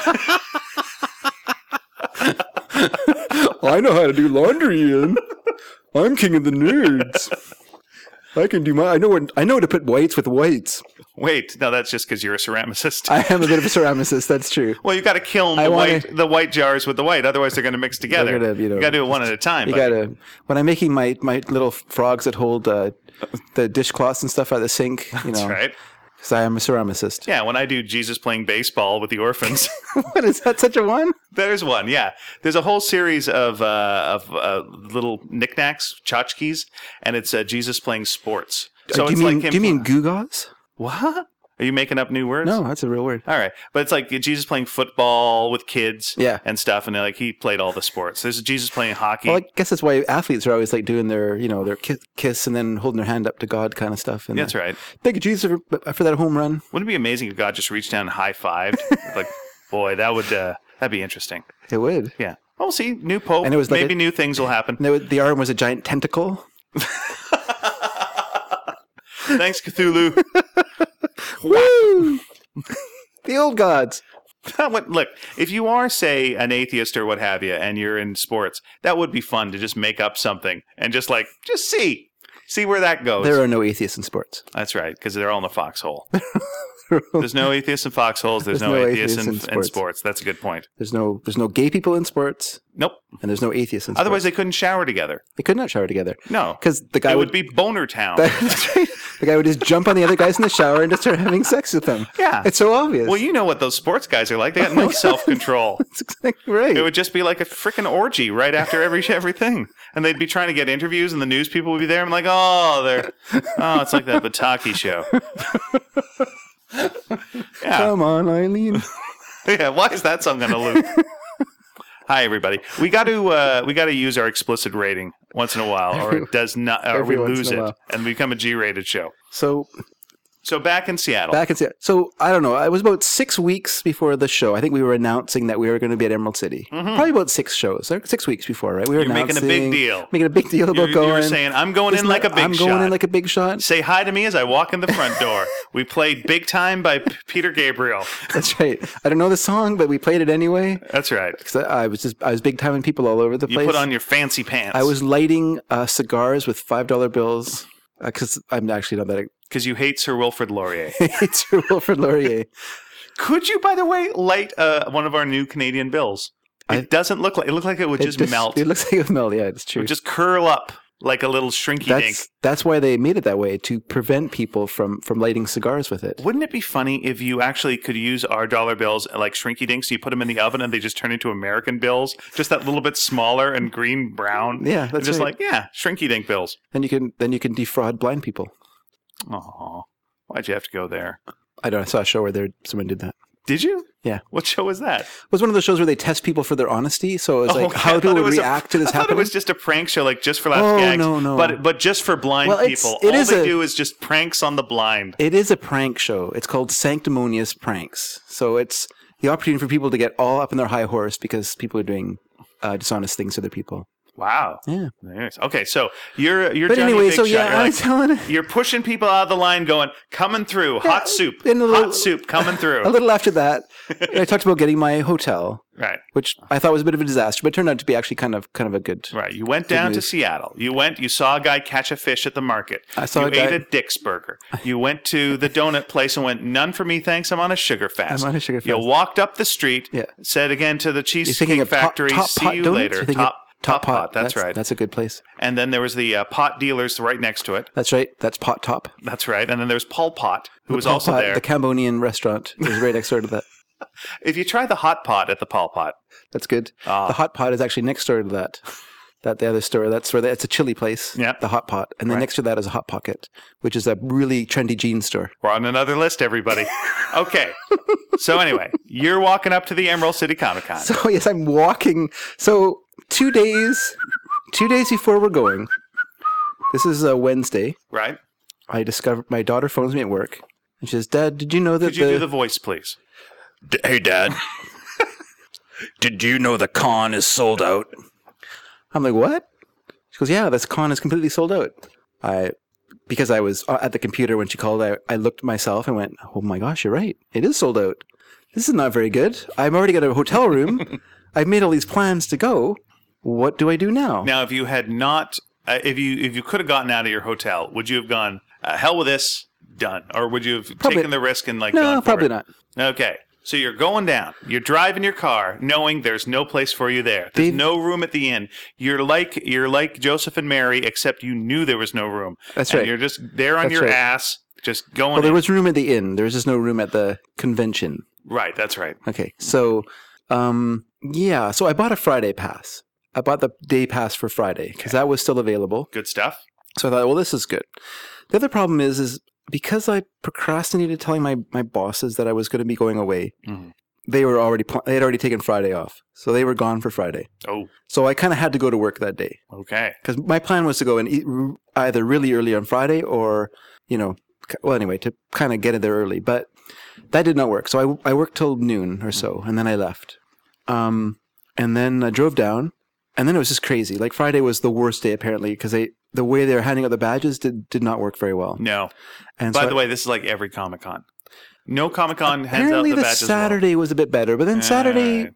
S1: I know how to do laundry, Ian. I'm king of the nerds. I can do I know how to put whites with whites.
S2: Wait, no, that's just because you're a ceramicist.
S1: I am a bit of a ceramicist. That's true.
S2: Well, you got to kiln the white jars with the white, otherwise they're going to mix together. You got to do it one at a time.
S1: You got to. When I'm making my little frogs that hold the dishcloths and stuff out of the sink,
S2: That's right.
S1: Because I am a ceramicist.
S2: Yeah, when I do Jesus playing baseball with the orphans.
S1: What, is that such a one?
S2: There's one, yeah. There's a whole series of little knickknacks, tchotchkes, and it's Jesus playing sports. So
S1: do you mean gewgaws?
S2: What? Are you making up new words?
S1: No, that's a real word.
S2: All right. But it's like Jesus playing football with kids and stuff, and he played all the sports. There's Jesus playing hockey.
S1: Well, I guess that's why athletes are always like doing their, their kiss and then holding their hand up to God kind of stuff. And
S2: that's right.
S1: Thank you, Jesus, for that home run.
S2: Wouldn't it be amazing if God just reached down and high-fived? Like, boy, that'd be interesting.
S1: It would.
S2: Yeah. Well, see, new pope. And it was like maybe new things will happen.
S1: The arm was a giant tentacle.
S2: Thanks, Cthulhu.
S1: Woo! The old gods.
S2: Look, if you are, say, an atheist or what have you, and you're in sports, that would be fun to just make up something and just see where that goes.
S1: There are no atheists in sports.
S2: That's right, because they're all in the foxhole. There's no atheists in foxholes. There's no atheists in sports. That's a good point.
S1: There's no gay people in sports.
S2: Nope.
S1: And there's no atheists in sports.
S2: Otherwise, they couldn't shower together.
S1: They could not shower together.
S2: No.
S1: Because the guy
S2: would be Boner Town.
S1: That's right. The guy would just jump on the other guys in the shower and just start having sex with them.
S2: Yeah.
S1: It's so obvious.
S2: Well, you know what those sports guys are like. They got no self-control.
S1: That's exactly right.
S2: It would just be like a freaking orgy right after everything. And they'd be trying to get interviews, and the news people would be there. I'm like, it's like that Bataki show. Yeah.
S1: Come on, Eileen.
S2: Yeah, why is that song on a loop? Hi, everybody. We got to use our explicit rating once in a while, or it does not, or we lose it and become a G-rated show. So back in Seattle.
S1: So I don't know. It was about 6 weeks before the show. I think we were announcing that we were going to be at Emerald City. Mm-hmm. Probably about 6 weeks before, right? We were
S2: making a big deal.
S1: About going.
S2: You were saying, I'm going in like a big shot.
S1: I'm going in like a big shot.
S2: Say hi to me as I walk in the front door. We played Big Time by Peter Gabriel.
S1: That's right. I don't know the song, but we played it anyway.
S2: That's right.
S1: Because I was big timing people all over the place.
S2: You put on your fancy pants.
S1: I was lighting cigars with $5 bills. Because I'm actually not that...
S2: Because you hate Sir Wilfrid Laurier.
S1: hate Sir Wilfrid Laurier.
S2: Could you, by the way, light one of our new Canadian bills? It doesn't look like... It looked like it would just melt.
S1: It looks like it would melt, yeah, it's true.
S2: It would just curl up like a little shrinky dink.
S1: That's why they made it that way, to prevent people from lighting cigars with it.
S2: Wouldn't it be funny if you actually could use our dollar bills like shrinky dinks? You put them in the oven and they just turn into American bills, just that little bit smaller and green-brown.
S1: Yeah, that's
S2: just
S1: right.
S2: Shrinky dink bills.
S1: Then you can defraud blind people.
S2: Oh, why'd you have to go there?
S1: I saw a show where someone did that.
S2: Did you?
S1: Yeah.
S2: What show was that?
S1: It was one of those shows where they test people for their honesty. So it was like, how do we react to this
S2: I thought
S1: happening?
S2: it was just a prank show, like just for laughs, gags.
S1: No.
S2: But just for blind people. All they do is just pranks on the blind.
S1: It is a prank show. It's called Sanctimonious Pranks. So it's the opportunity for people to get all up in their high horse because people are doing dishonest things to other people.
S2: Wow.
S1: Yeah.
S2: Nice. Okay, so you're
S1: But
S2: Johnny
S1: anyway,
S2: Big
S1: so
S2: Shot.
S1: yeah, I'm telling
S2: You're pushing people out of the line going, coming through, hot soup, hot soup coming through.
S1: a little after that, I talked about getting my hotel,
S2: Right.
S1: which I thought was a bit of a disaster, but it turned out to be actually kind of a good.
S2: Right. You went down to Seattle. You saw a guy catch a fish at the market.
S1: I saw
S2: you
S1: a guy
S2: ate a Dick's Burger. You went to the donut place and went, none for me, thanks. I'm on a sugar fast.
S1: I'm on a sugar fast.
S2: You walked up the street,
S1: Yeah.
S2: said again to the
S1: You're thinking
S2: Cheesecake
S1: of
S2: Factory, see you later. Top Pot. That's right.
S1: That's a good place.
S2: And then there was the pot dealers right next to it.
S1: That's right. That's Pot Top.
S2: That's right. And then there's Paul Pot, who was
S1: Pol
S2: also
S1: Pot,
S2: there.
S1: The Cambodian restaurant is right next door to that.
S2: If you try the hot pot at the Paul Pot.
S1: That's good. The Hot Pot is actually next door to that. The other store. That's where it's a chili place.
S2: Yeah.
S1: The Hot Pot. And then next to that is a Hot Pocket, which is a really trendy jeans store.
S2: We're on another list, everybody. Okay. So anyway, you're walking up to the Emerald City Comic Con.
S1: So yes, I'm walking. So 2 days before we're going, this is a Wednesday.
S2: Right.
S1: I discovered my daughter phones me at work. And she says, Dad, did you know that
S2: Could you do the voice, please?
S3: Hey, Dad. Did you know the con is sold out?
S1: I'm like, what? She goes, yeah, this con is completely sold out. Because I was at the computer when she called, I looked at myself and went, oh my gosh, you're right. It is sold out. This is not very good. I've already got a hotel room. I've made all these plans to go. What do I do now?
S2: Now, if you had not, if you could have gotten out of your hotel, would you have gone, hell with this, done? Or would you have taken the risk and gone
S1: No, probably
S2: not.
S1: not.
S2: Okay. So you're going down. You're driving your car, knowing there's no place for you there. There's no room at the inn. You're like Joseph and Mary, except you knew there was no room.
S1: That's
S2: and
S1: right.
S2: You're just there on your ass, just going.
S1: Well, there was room at the inn. There was just no room at the convention.
S2: Right. That's right.
S1: Okay. So, yeah. So I bought a Friday pass. I bought the day pass for Friday because that was still available.
S2: Good stuff.
S1: So I thought, well, this is good. The other problem is because I procrastinated telling my bosses that I was going to be going away, they had already taken Friday off. So they were gone for Friday.
S2: Oh.
S1: So I kind of had to go to work that day.
S2: Okay.
S1: Because my plan was to go and eat either really early on Friday or, anyway, to kind of get in there early. But that did not work. So I worked till noon or so, and then I left. And then I drove down, and then it was just crazy. Like Friday was the worst day apparently because the way they were handing out the badges did not work very well.
S2: No.
S1: And
S2: By
S1: so
S2: the way, this is like every Comic-Con. No Comic-Con hands out
S1: apparently
S2: the badges.
S1: Saturday was a bit better, but then Saturday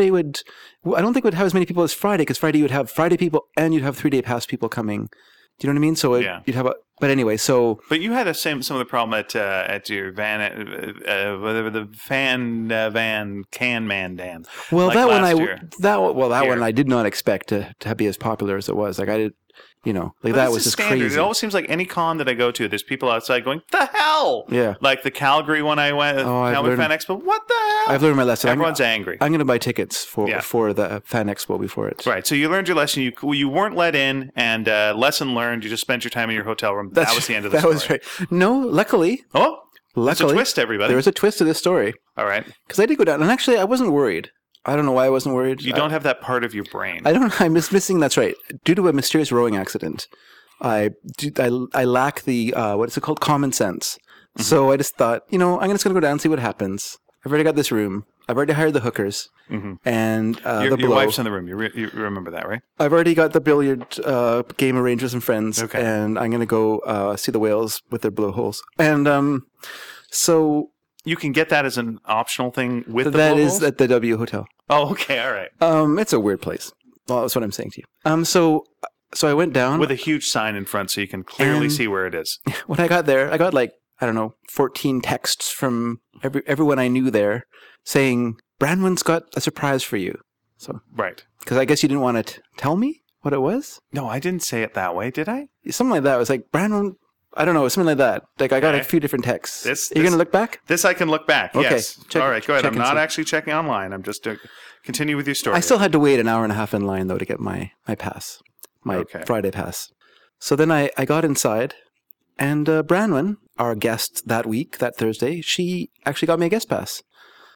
S1: I don't think would have as many people as Friday because Friday you would have Friday people and you'd have 3-day pass people coming. Do you know what I mean? So you'd have but anyway, so.
S2: But you had some of the problem at your van, whatever the fan van can man Dan.
S1: Well,
S2: like
S1: that one I did not expect to be as popular as it was. Like I did.
S2: But
S1: that was just
S2: standard.
S1: crazy.
S2: It always seems like any con that I go to, there's people outside going, "The hell!"
S1: Yeah.
S2: Like the Calgary one I went, Calgary Fan Expo. What the hell?
S1: I've learned my lesson.
S2: Everyone's angry.
S1: I'm going to buy tickets for the Fan Expo before it.
S2: Right. So you learned your lesson. You weren't let in, and lesson learned. You just spent your time in your hotel room. That was the end of the story.
S1: That was right. No, luckily.
S2: There's a twist, everybody.
S1: There was a twist to this story.
S2: All right.
S1: Because I did go down, and actually, I wasn't worried. I don't know why I wasn't worried.
S2: You don't have that part of your brain.
S1: I'm missing. That's right. Due to a mysterious rowing accident, I lack the what is it called? Common sense. Mm-hmm. So I just thought, I'm just going to go down and see what happens. I've already got this room. I've already hired the hookers, and
S2: your wife's in the room. You remember that, right?
S1: I've already got the billiard game arranged with some friends, and I'm going to go see the whales with their blowholes. And so
S2: you can get that as an optional thing with the blowholes?
S1: That is at the W Hotel.
S2: Oh, okay, all right.
S1: It's a weird place. Well, that's what I'm saying to you. So I went down
S2: with a huge sign in front, so you can clearly see where it is.
S1: When I got there, I got 14 texts from everyone I knew there saying, Branwen's got a surprise for you. So
S2: right.
S1: Because I guess you didn't want to tell me what it was?
S2: No, I didn't say it that way, did I?
S1: Something like that. It was like, Branwen, I don't know, something like that. Like I got a few different texts. Are you going to look back?
S2: This I can look back,
S1: okay.
S2: Yes. All right, go ahead. I'm not actually checking online. I'm just continue with your story.
S1: I still had to wait an hour and a half in line, though, to get my pass. My Friday pass. So then I got inside, and Branwen, our guest that week, that Thursday, she actually got me a guest pass.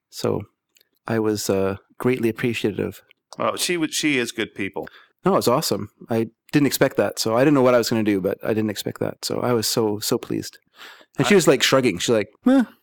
S1: So I was greatly appreciative.
S2: Oh, she is good people.
S1: No, it was awesome. I didn't expect that. So I didn't know what I was going to do, but I didn't expect that. So I was so pleased. And she was like shrugging. She's like,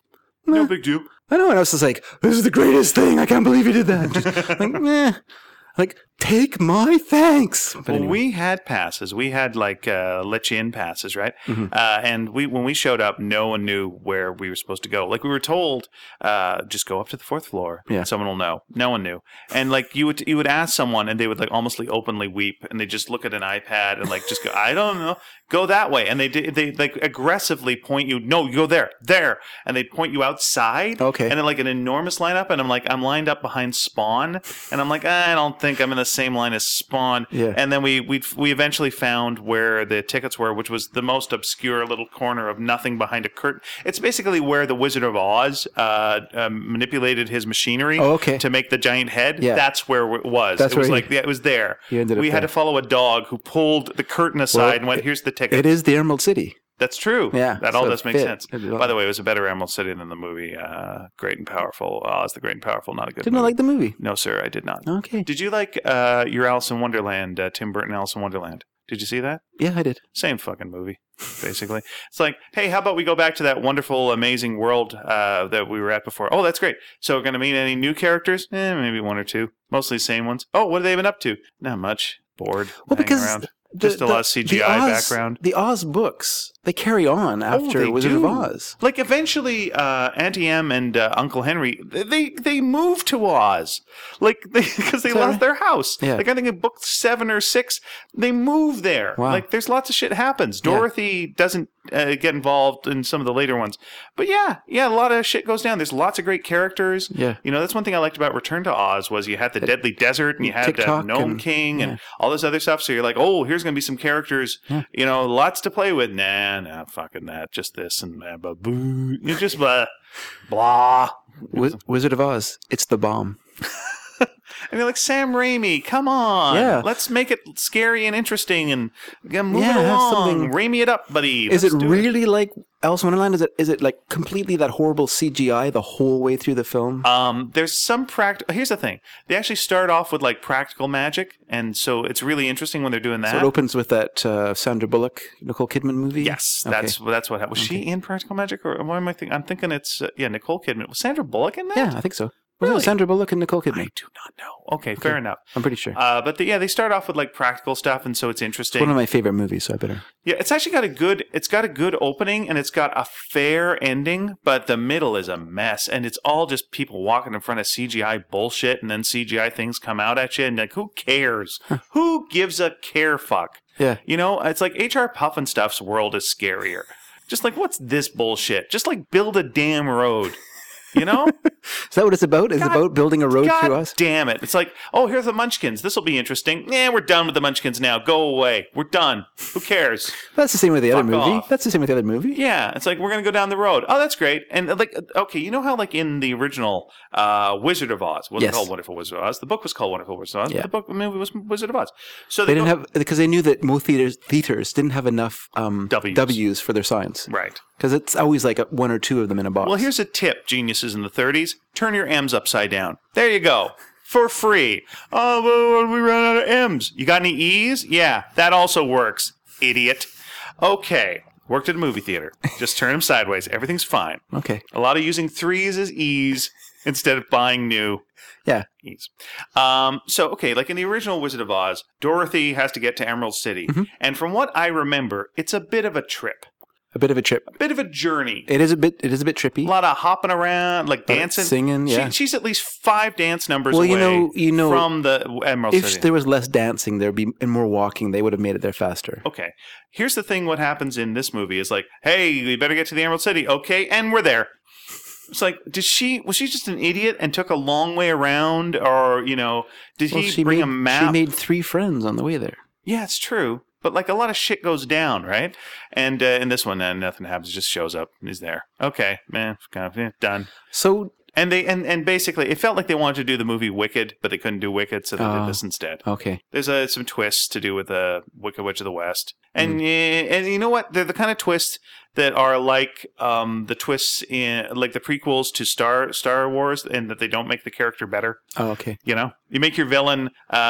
S2: No big deal.
S1: I know. And I was just like, this is the greatest thing. I can't believe you did that. Just like, meh. Like, take my thanks. But
S2: Well,
S1: anyway.
S2: we had passes. We had like let you in passes, right?
S1: Mm-hmm.
S2: And when we showed up, no one knew where we were supposed to go. Like we were told, just go up to the 4th floor.
S1: Yeah.
S2: And someone will know. No one knew. And like you would ask someone, and they would like almost like openly weep, and they just look at an iPad and like just go, I don't know, go that way. And they like aggressively point you. No, you go there, and they point you outside.
S1: Okay.
S2: And then like an enormous lineup, and I'm lined up behind Spawn, and I'm like, I don't think I'm in the same line as Spawn.
S1: Yeah.
S2: And then we eventually found where the tickets were, which was the most obscure little corner of nothing behind a curtain. It's basically where the Wizard of Oz manipulated his machinery to make the giant head.
S1: Yeah.
S2: That's where it was.
S1: That's
S2: it was
S1: where
S2: like it was there.
S1: he ended up
S2: We had
S1: there.
S2: to follow a dog who pulled the curtain aside and went, "Here's the ticket."
S1: It is the Emerald City.
S2: That's true.
S1: Yeah,
S2: that all
S1: so
S2: does
S1: it
S2: make
S1: fit.
S2: sense.
S1: It-
S2: By the way, it was a better Emerald City than the movie Great and Powerful. Oz the Great and Powerful, not a good
S1: Didn't I
S2: movie.
S1: like the movie?
S2: No, sir, I did not.
S1: Okay.
S2: Did you like your Alice in Wonderland, Tim Burton Alice in Wonderland? Did you see that?
S1: Yeah, I did.
S2: Same fucking movie, basically. It's like, hey, how about we go back to that wonderful, amazing world that we were at before? Oh, that's great. So we're going to meet any new characters? Maybe one or two. Mostly the same ones. Oh, what have they been up to? Not much. Bored.
S1: Well,
S2: hanging
S1: because
S2: around. Just a lot of CGI background.
S1: The Oz books, they carry on after
S2: they
S1: Wizard
S2: do.
S1: of Oz.
S2: Like eventually, Auntie Em and Uncle Henry, they moved to Oz, like because they lost their house.
S1: Yeah.
S2: Like I think in book 7 or 6, they move there.
S1: Wow.
S2: Like there's lots of shit happens. Dorothy doesn't get involved in some of the later ones, but yeah, a lot of shit goes down. There's lots of great characters.
S1: Yeah.
S2: You know, that's one thing I liked about Return to Oz was you had the Deadly Desert and you had
S1: TikTok
S2: Gnome
S1: and-
S2: King and all this other stuff. So you're like, oh, here's going to be some characters. You know, lots to play with. Nah, fucking that. Just this and blah, boo. You just blah, blah.
S1: Wizard of Oz, it's the bomb.
S2: And you're like, Sam Raimi, come on.
S1: Yeah.
S2: Let's make it scary and interesting and move it
S1: Yeah, have
S2: along.
S1: something-
S2: Raimi it up, buddy.
S1: Is it
S2: Let's do
S1: really like Alice in Wonderland? Is it like completely that horrible CGI the whole way through the film?
S2: There's some practical. Here's the thing: they actually start off with like practical magic, and so it's really interesting when they're doing that.
S1: So it opens with that Sandra Bullock, Nicole Kidman movie?
S2: Yes,
S1: Okay.
S2: that's what happened. Was she in Practical Magic, or what am I thinking? I'm thinking it's Nicole Kidman. Was Sandra Bullock in that?
S1: Yeah, I think so. Was
S2: Really?
S1: it Sandra Bullock and Nicole
S2: I
S1: Kidman?
S2: do not know. Okay, fair enough.
S1: I'm pretty sure.
S2: But they start off with like practical stuff, and so it's interesting.
S1: One of my favorite movies, so I better.
S2: Yeah, it's actually got a good opening, and it's got a fair ending, but the middle is a mess, and it's all just people walking in front of CGI bullshit, and then CGI things come out at you, and like, who cares? Who gives a care fuck?
S1: Yeah.
S2: You know, it's like H.R. Pufnstuff's world is scarier. Just like, what's this bullshit? Just like build a damn road. You know?
S1: Is that what it's about? Is it about building a road through
S2: God
S1: us?
S2: damn it. It's like, oh, here's the Munchkins. This will be interesting. We're done with the Munchkins now. Go away. We're done. Who cares?
S1: That's the same with the other
S2: Fuck
S1: movie.
S2: off.
S1: That's the same with the other movie.
S2: Yeah, it's like we're gonna go down the road. Oh, that's great. And like, okay, you know how like in the original Wizard of Oz wasn't
S1: Yes.
S2: called Wonderful Wizard of Oz. The book was called Wonderful Wizard of Oz.
S1: Yeah.
S2: But the movie was Wizard of Oz. So
S1: They didn't have, because they knew that most theaters didn't have enough
S2: W's.
S1: W's for their signs.
S2: right.
S1: Because it's always like one or two of them in a box.
S2: Well, here's a tip, geniuses in the 30s: turn your M's upside down. There you go. For free. Oh, well, we ran out of M's. You got any E's? Yeah, that also works, idiot. Okay, worked at a movie theater. Just turn them sideways. Everything's fine.
S1: Okay.
S2: A lot of using 3's as E's instead of buying new
S1: Yeah.
S2: E's. So, okay, like in the original Wizard of Oz, Dorothy has to get to Emerald City. And from what I remember, it's a bit of a trip.
S1: A bit of a trip.
S2: A bit of a journey.
S1: It is a bit trippy.
S2: A lot of hopping around, like dancing,
S1: singing, yeah.
S2: She's at least 5 dance numbers
S1: Well,
S2: away
S1: you know,
S2: from the Emerald
S1: If
S2: City.
S1: there was less dancing, there'd be and more walking. They would have made it there faster.
S2: Okay, here's the thing: what happens in this movie is like, hey, we better get to the Emerald City. Okay, and we're there. It's like, was she just an idiot and took a long way around, or did
S1: Well,
S2: he bring a map?
S1: She made 3 friends on the way there.
S2: Yeah, it's true. But like a lot of shit goes down, right? And in this one, nothing happens. Just shows up and he's there. Okay, man, kind of done.
S1: So
S2: And they and basically, it felt like they wanted to do the movie Wicked, but they couldn't do Wicked, so they did this instead.
S1: okay,
S2: There's some twists to do with the Wicked Witch of the West, and and you know what? They're the kind of twists that are like the twists in like the prequels to Star Wars, and that they don't make the character better.
S1: Oh, okay.
S2: You know, you make your villain.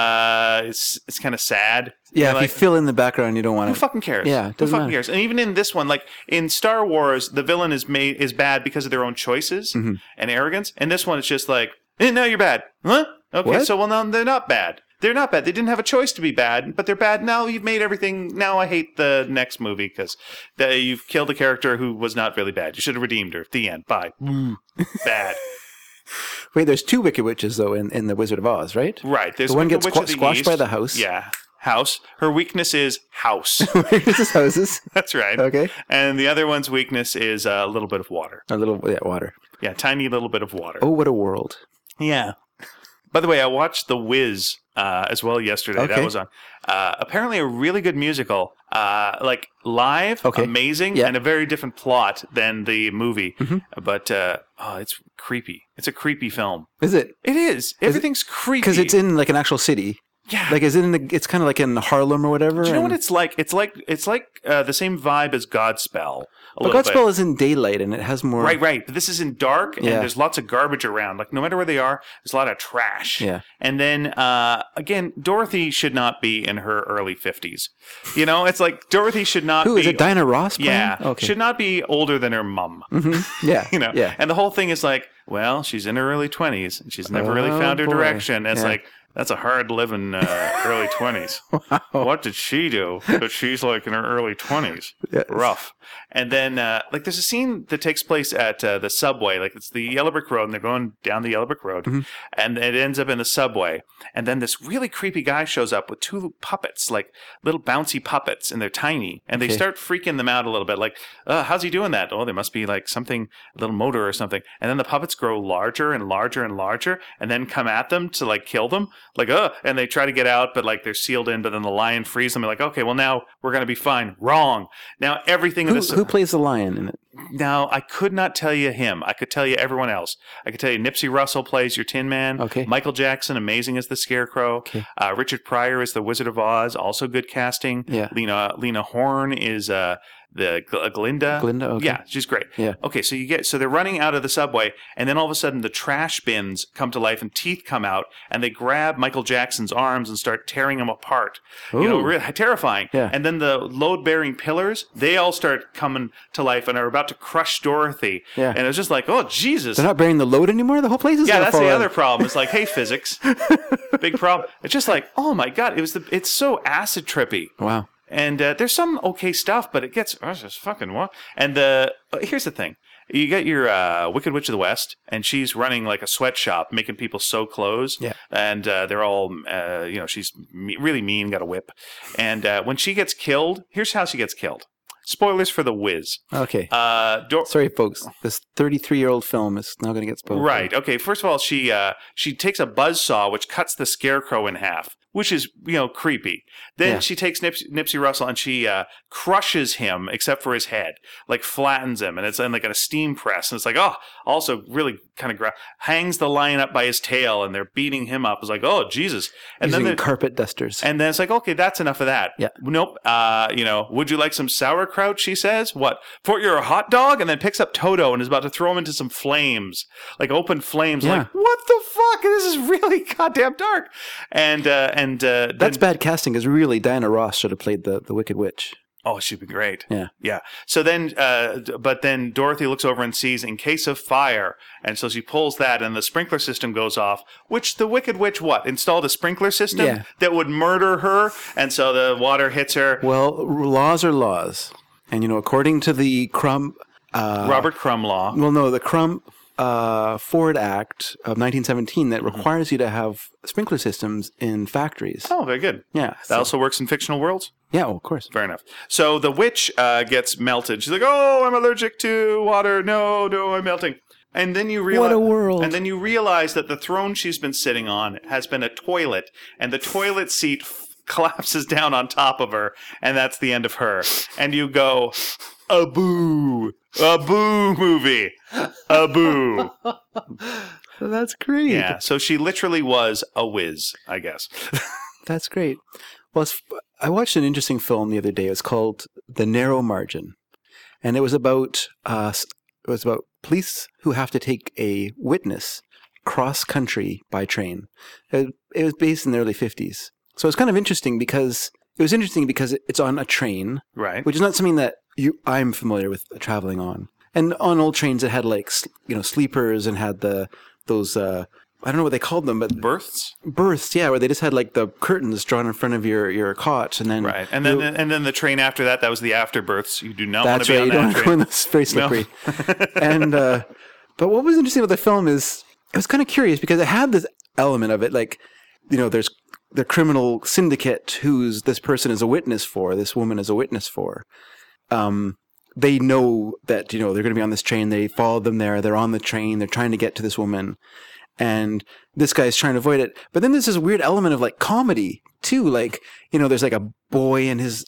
S2: It's kind of sad.
S1: Yeah,
S2: You're
S1: if you fill in the background, you don't want
S2: who
S1: to.
S2: fucking cares?
S1: Yeah, it
S2: who
S1: doesn't
S2: fucking
S1: matter.
S2: cares? And even in this one, like in Star Wars, the villain is bad because of their own choices
S1: Mm-hmm.
S2: and arrogance. And this one, it's just like, no, you're bad. Huh? Okay,
S1: What?
S2: so well, no, they're not bad. They're not bad. They didn't have a choice to be bad, but they're bad. Now you've made everything. Now I hate the next movie because you've killed a character who was not really bad. You should have redeemed her. The end. Bye. Bad.
S1: Wait, there's 2 Wicked Witches, though, in The Wizard of Oz, right?
S2: Right. There's
S1: The one
S2: Wicked
S1: gets
S2: Witch of the
S1: squashed
S2: East.
S1: by the house.
S2: Yeah. House. Her weakness is house.
S1: This is houses.
S2: That's right.
S1: Okay.
S2: And the other one's weakness is a little bit of water.
S1: A little water.
S2: Yeah, tiny little bit of water.
S1: Oh, what a world.
S2: Yeah. By the way, I watched The Wiz as well yesterday.
S1: Okay.
S2: That was on. Apparently a really good musical. Like live,
S1: Okay.
S2: amazing,
S1: Yeah.
S2: and a very different plot than the movie. But it's creepy. It's a creepy film.
S1: Is it?
S2: It is. Everything's creepy.
S1: Because it's in like an actual city.
S2: Yeah.
S1: Like, is it in it's kind of like in Harlem or whatever?
S2: Do you know what it's like? It's like the same vibe as Godspell.
S1: But Godspell is in daylight and it has more.
S2: Right. But this is in dark, and
S1: Yeah.
S2: there's lots of garbage around. Like, no matter where they are, there's a lot of trash.
S1: Yeah.
S2: And then, again, Dorothy should not be in her early 50s. You know, it's like Dorothy should not
S1: Who
S2: be...
S1: is it? Dinah Ross playing?
S2: Yeah.
S1: Okay.
S2: Should not be older than her mum.
S1: Yeah.
S2: You know?
S1: Yeah.
S2: And the whole thing is like, well, she's in her early 20s, and she's never really
S1: Oh,
S2: found her
S1: boy.
S2: direction. It's
S1: Yeah.
S2: like... That's a hard living early 20s. What did she do? But she's like in her early 20s.
S1: Yes.
S2: Rough. And then, like, there's a scene that takes place at the subway. Like, it's the Yellow Brick Road, and they're going down the Yellow Brick Road. And it ends up in the subway. And then this really creepy guy shows up with 2 puppets, like little bouncy puppets, and they're tiny. And they
S1: Okay.
S2: start freaking them out a little bit. Like, how's he doing that? Oh, there must be, like, something, a little motor or something. And then the puppets grow larger and larger and larger, and then come at them to, like, kill them. Like, and they try to get out, but, like, they're sealed in, but then the lion frees them. They're like, okay, well, now we're going to be fine. Wrong. Now, everything in this...
S1: Who plays the lion in it?
S2: Now, I could not tell you him. I could tell you everyone else. I could tell you Nipsey Russell plays your Tin Man.
S1: Okay.
S2: Michael Jackson, amazing as the Scarecrow.
S1: Okay.
S2: Richard Pryor is the Wizard of Oz, also good casting.
S1: Yeah.
S2: Lena Horne is Glinda.
S1: Glinda, okay.
S2: Yeah, she's great.
S1: Yeah.
S2: Okay, so they're running out of the subway, and then all of a sudden the trash bins come to life and teeth come out, and they grab Michael Jackson's arms and start tearing him apart. You know,
S1: Ooh.
S2: terrifying.
S1: Yeah.
S2: And then the load-bearing pillars, they all start coming to life and are about to crush Dorothy.
S1: Yeah.
S2: And it's just like, oh, Jesus.
S1: They're not bearing the load anymore? The whole place is
S2: Yeah,
S1: gonna
S2: that's
S1: fall
S2: the
S1: in.
S2: other problem. It's like, hey, physics. Big problem. It's just like, oh my God, it's so acid trippy.
S1: Wow.
S2: And there's some okay stuff, but it gets it's just fucking what? And here's the thing: you get your Wicked Witch of the West, and she's running like a sweatshop, making people sew clothes.
S1: Yeah.
S2: And they're all, she's really mean, got a whip. And when she gets killed, here's how she gets killed. Spoilers for The Wiz.
S1: Okay.
S2: Dor-
S1: Sorry, folks. This 33-year-old film is now going to get spoiled.
S2: Right. Okay. First of all, she takes a buzzsaw which cuts the Scarecrow in half, which is creepy. Then
S1: Yeah.
S2: she takes Nipsey Russell and she crushes him except for his head, like flattens him, and it's in like a steam press, and it's like also really kind of hangs the lion up by his tail, and they're beating him up. It's like Jesus, and
S1: Using
S2: then
S1: carpet dusters.
S2: and then it's like, okay, that's enough of that.
S1: Yeah.
S2: Nope. Would you like some sauerkraut? She says. What? For your hot dog? And then picks up Toto and is about to throw him into some flames, like open flames.
S1: Yeah.
S2: Like, what the fuck? This is really goddamn dark. And
S1: That's bad casting, because really Diana Ross should have played the Wicked Witch.
S2: Oh, she'd be great.
S1: Yeah.
S2: Yeah. So then, but then Dorothy looks over and sees in case of fire. And so she pulls that and the sprinkler system goes off, which the Wicked Witch, installed a sprinkler system
S1: Yeah.
S2: that would murder her. And so the water hits her.
S1: Well, laws are laws. And, according to the Crumb...
S2: Robert Crumb law.
S1: Well, no, the Crumb Ford Act of 1917 that requires you to have sprinkler systems in factories.
S2: Oh, very good.
S1: Yeah.
S2: That also works in fictional worlds?
S1: Yeah, well, of course.
S2: Fair enough. So the witch gets melted. She's like, oh, I'm allergic to water. No, I'm melting. And then you realize,
S1: What a world.
S2: And then you realize that the throne she's been sitting on has been a toilet, and the toilet seat collapses down on top of her, and that's the end of her. And you go, a boo movie, a boo.
S1: That's great.
S2: Yeah. So she literally was a whiz, I guess.
S1: That's great. Well, I watched an interesting film the other day. It's called The Narrow Margin. and it was about police who have to take a witness cross country by train. It was based in the early 50s, so it's kind of interesting because it's on a train,
S2: Right.
S1: which is not something that I'm familiar with traveling on. And on old trains, it had like sleepers and had those I don't know what they called them, but
S2: Berths.
S1: berths, yeah, where they just had like the curtains drawn in front of your cot, and then
S2: Right. And then the train after that was the afterbirths. You do not want
S1: that's
S2: to be
S1: right.
S2: on
S1: You don't
S2: that
S1: want to go
S2: train.
S1: in this very slippery. And but what was interesting about the film is it was kind of curious because it had this element of it, like there's the criminal syndicate who's this person is a witness for, this woman is a witness for. They know that they're going to be on this train. They followed them there. They're on the train. They're trying to get to this woman. And this guy's trying to avoid it. But then there's this weird element of like comedy too. Like, there's like a boy and his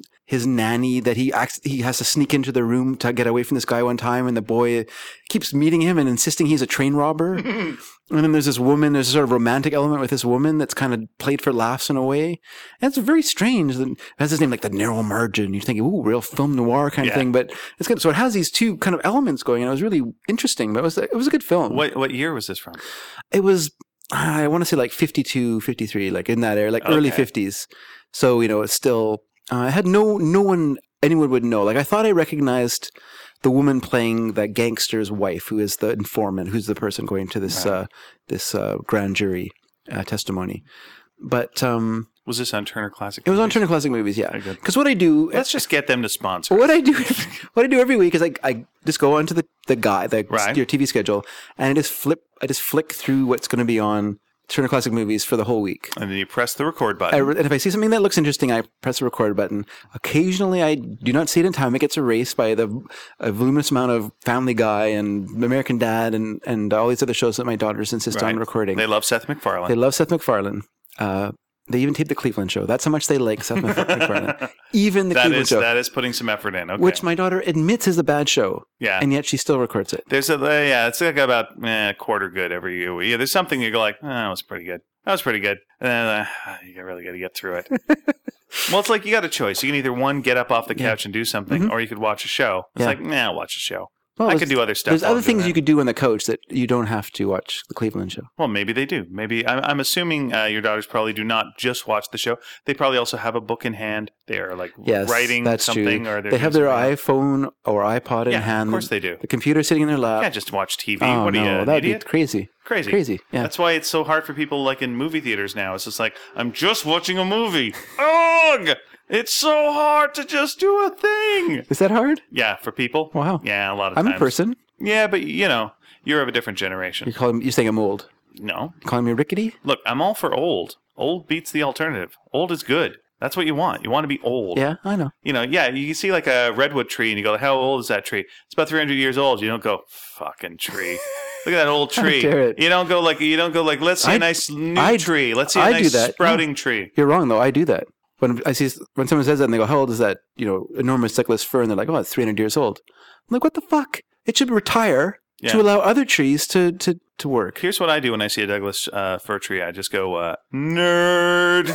S1: nanny that he has to sneak into the room to get away from this guy one time. And the boy keeps meeting him and insisting he's a train robber. And then there's this woman, there's a sort of romantic element with this woman that's kind of played for laughs in a way. And it's very strange. It has this name like The Narrow Margin. You're thinking, ooh, real film noir kind of thing. But it's good. So it has these two kind of elements going, and it was really interesting. But it was a good film.
S2: What year was this from?
S1: It was, I want to say like 52, 53, like in that area, like early 50s. So, it's still, I had anyone would know. Like I thought I recognized the woman playing that gangster's wife, who is the informant, who's the person going to this grand jury testimony. But
S2: Was this on Turner Classic?
S1: it was on Turner Classic Movies, yeah.
S2: Very good.
S1: Because what I do,
S2: Let's just get them to sponsor.
S1: what I do every week is I just go onto the
S2: Right.
S1: your TV schedule, and I just flick through what's going to be on Turner Classic Movies for the whole week.
S2: And then you press the record button.
S1: And if I see something that looks interesting, I press the record button. Occasionally, I do not see it in time. It gets erased by a voluminous amount of Family Guy and American Dad and all these other shows that my daughters insist on recording.
S2: They love Seth MacFarlane.
S1: They love Seth MacFarlane. They even taped the Cleveland Show. That's how much they like Seth MacFarlane. Even the Cleveland Show.
S2: That is putting some effort in. Okay.
S1: Which my daughter admits is a bad show.
S2: Yeah.
S1: And yet she still records it.
S2: There's it's like about a quarter good every year. Yeah, there's something you go like, that was pretty good. That was pretty good. And then you really got to get through it. Well, it's like you got a choice. You can either get up off the couch and do something, or you could watch a show. It's like, I'll watch a show.
S1: Well,
S2: I could do other stuff.
S1: There's
S2: while
S1: other
S2: I'm doing
S1: things
S2: that.
S1: you could do on the couch that you don't have to watch the Cleveland Show.
S2: Well, maybe they do. Maybe I'm assuming your daughters probably do not just watch the show. They probably also have a book in hand. They are like writing
S1: that's
S2: something,
S1: true.
S2: or
S1: They have their
S2: doing something else.
S1: iPhone or iPod in hand.
S2: Of course they do.
S1: The computer sitting in their lap.
S2: You can't just watch TV.
S1: Oh,
S2: What are
S1: no,
S2: you, an
S1: that'd
S2: idiot?
S1: be crazy.
S2: Crazy.
S1: Yeah.
S2: That's why it's so hard for people like in movie theaters now. It's just like, I'm just watching a movie. Ugh! It's so hard to just do a thing.
S1: Is that hard?
S2: Yeah, for people.
S1: Wow.
S2: Yeah, a lot of
S1: I'm
S2: times.
S1: a person.
S2: Yeah, but you're of a different generation.
S1: You're saying I'm old.
S2: No.
S1: You're calling me rickety?
S2: Look, I'm all for old. Old beats the alternative. Old is good. That's what you want. You want to be old.
S1: Yeah, I know.
S2: You see like a redwood tree and you go, how old is that tree? It's about 300 years old. You don't go, fucking tree. Look at that old tree.
S1: dare it.
S2: You don't go like, let's see a nice new tree. Let's see a nice sprouting tree.
S1: You're wrong, though. I do that. When someone says that and they go, how old is that, enormous Douglas fir? And they're like, oh, it's 300 years old. I'm like, what the fuck? It should retire to allow other trees to work.
S2: Here's what I do when I see a Douglas fir tree. I just go, nerd.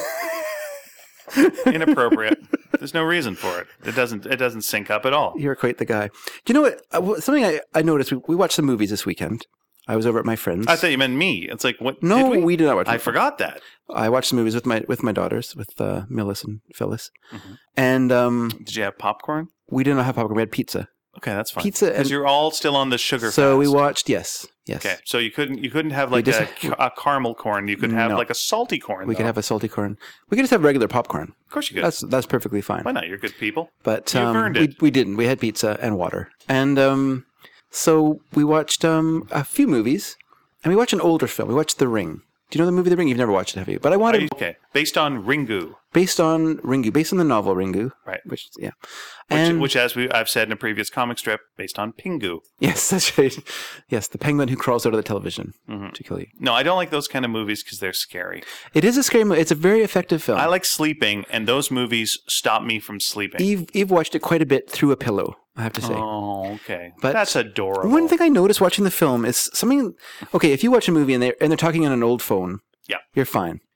S2: Inappropriate. There's no reason for it. It doesn't sync up at all.
S1: You're quite the guy. Do you know what? Something I noticed. We watched some movies this weekend. I was over at my friend's.
S2: I thought you meant me. It's like, what?
S1: No,
S2: did
S1: we did not watch.
S2: I forgot that.
S1: I watched the movies with my daughters, with Millis and Phyllis,
S2: Mhm.
S1: and
S2: Did you have popcorn?
S1: we did not have popcorn. We had pizza.
S2: Okay, that's fine.
S1: Pizza,
S2: because
S1: and
S2: you're all still on the sugar.
S1: so we
S2: fast.
S1: watched. Yes.
S2: Okay, so you couldn't have like
S1: just-
S2: a caramel corn. You could have
S1: No.
S2: like a salty corn.
S1: We
S2: though.
S1: could have a salty corn. We could just have regular popcorn.
S2: Of course you could.
S1: That's perfectly fine.
S2: Why not? You're good people.
S1: But
S2: You've earned it.
S1: we didn't. We had pizza and water, and so we watched a few movies, and we watched an older film. We watched The Ring. Do you know the movie The Ring? You've never watched it, have you? But I wanted
S2: Okay, based on Ringu,
S1: based on Ringu, based on the novel Ringu,
S2: right?
S1: which and
S2: Which as I've said in a previous comic strip, based on Pingu.
S1: yes, that's right. Yes, the penguin who crawls out of the television
S2: Mm-hmm.
S1: to kill you.
S2: No, I don't like those kind of movies because they're scary.
S1: It is a scary movie. It's a very effective film.
S2: I like sleeping, and those movies stop me from sleeping.
S1: Eve watched it quite a bit through a pillow, I have to say.
S2: Oh, okay.
S1: But
S2: that's adorable.
S1: One thing I noticed watching the film is something. Okay, if you watch a movie and they're talking on an old phone,
S2: Yeah.
S1: you're fine.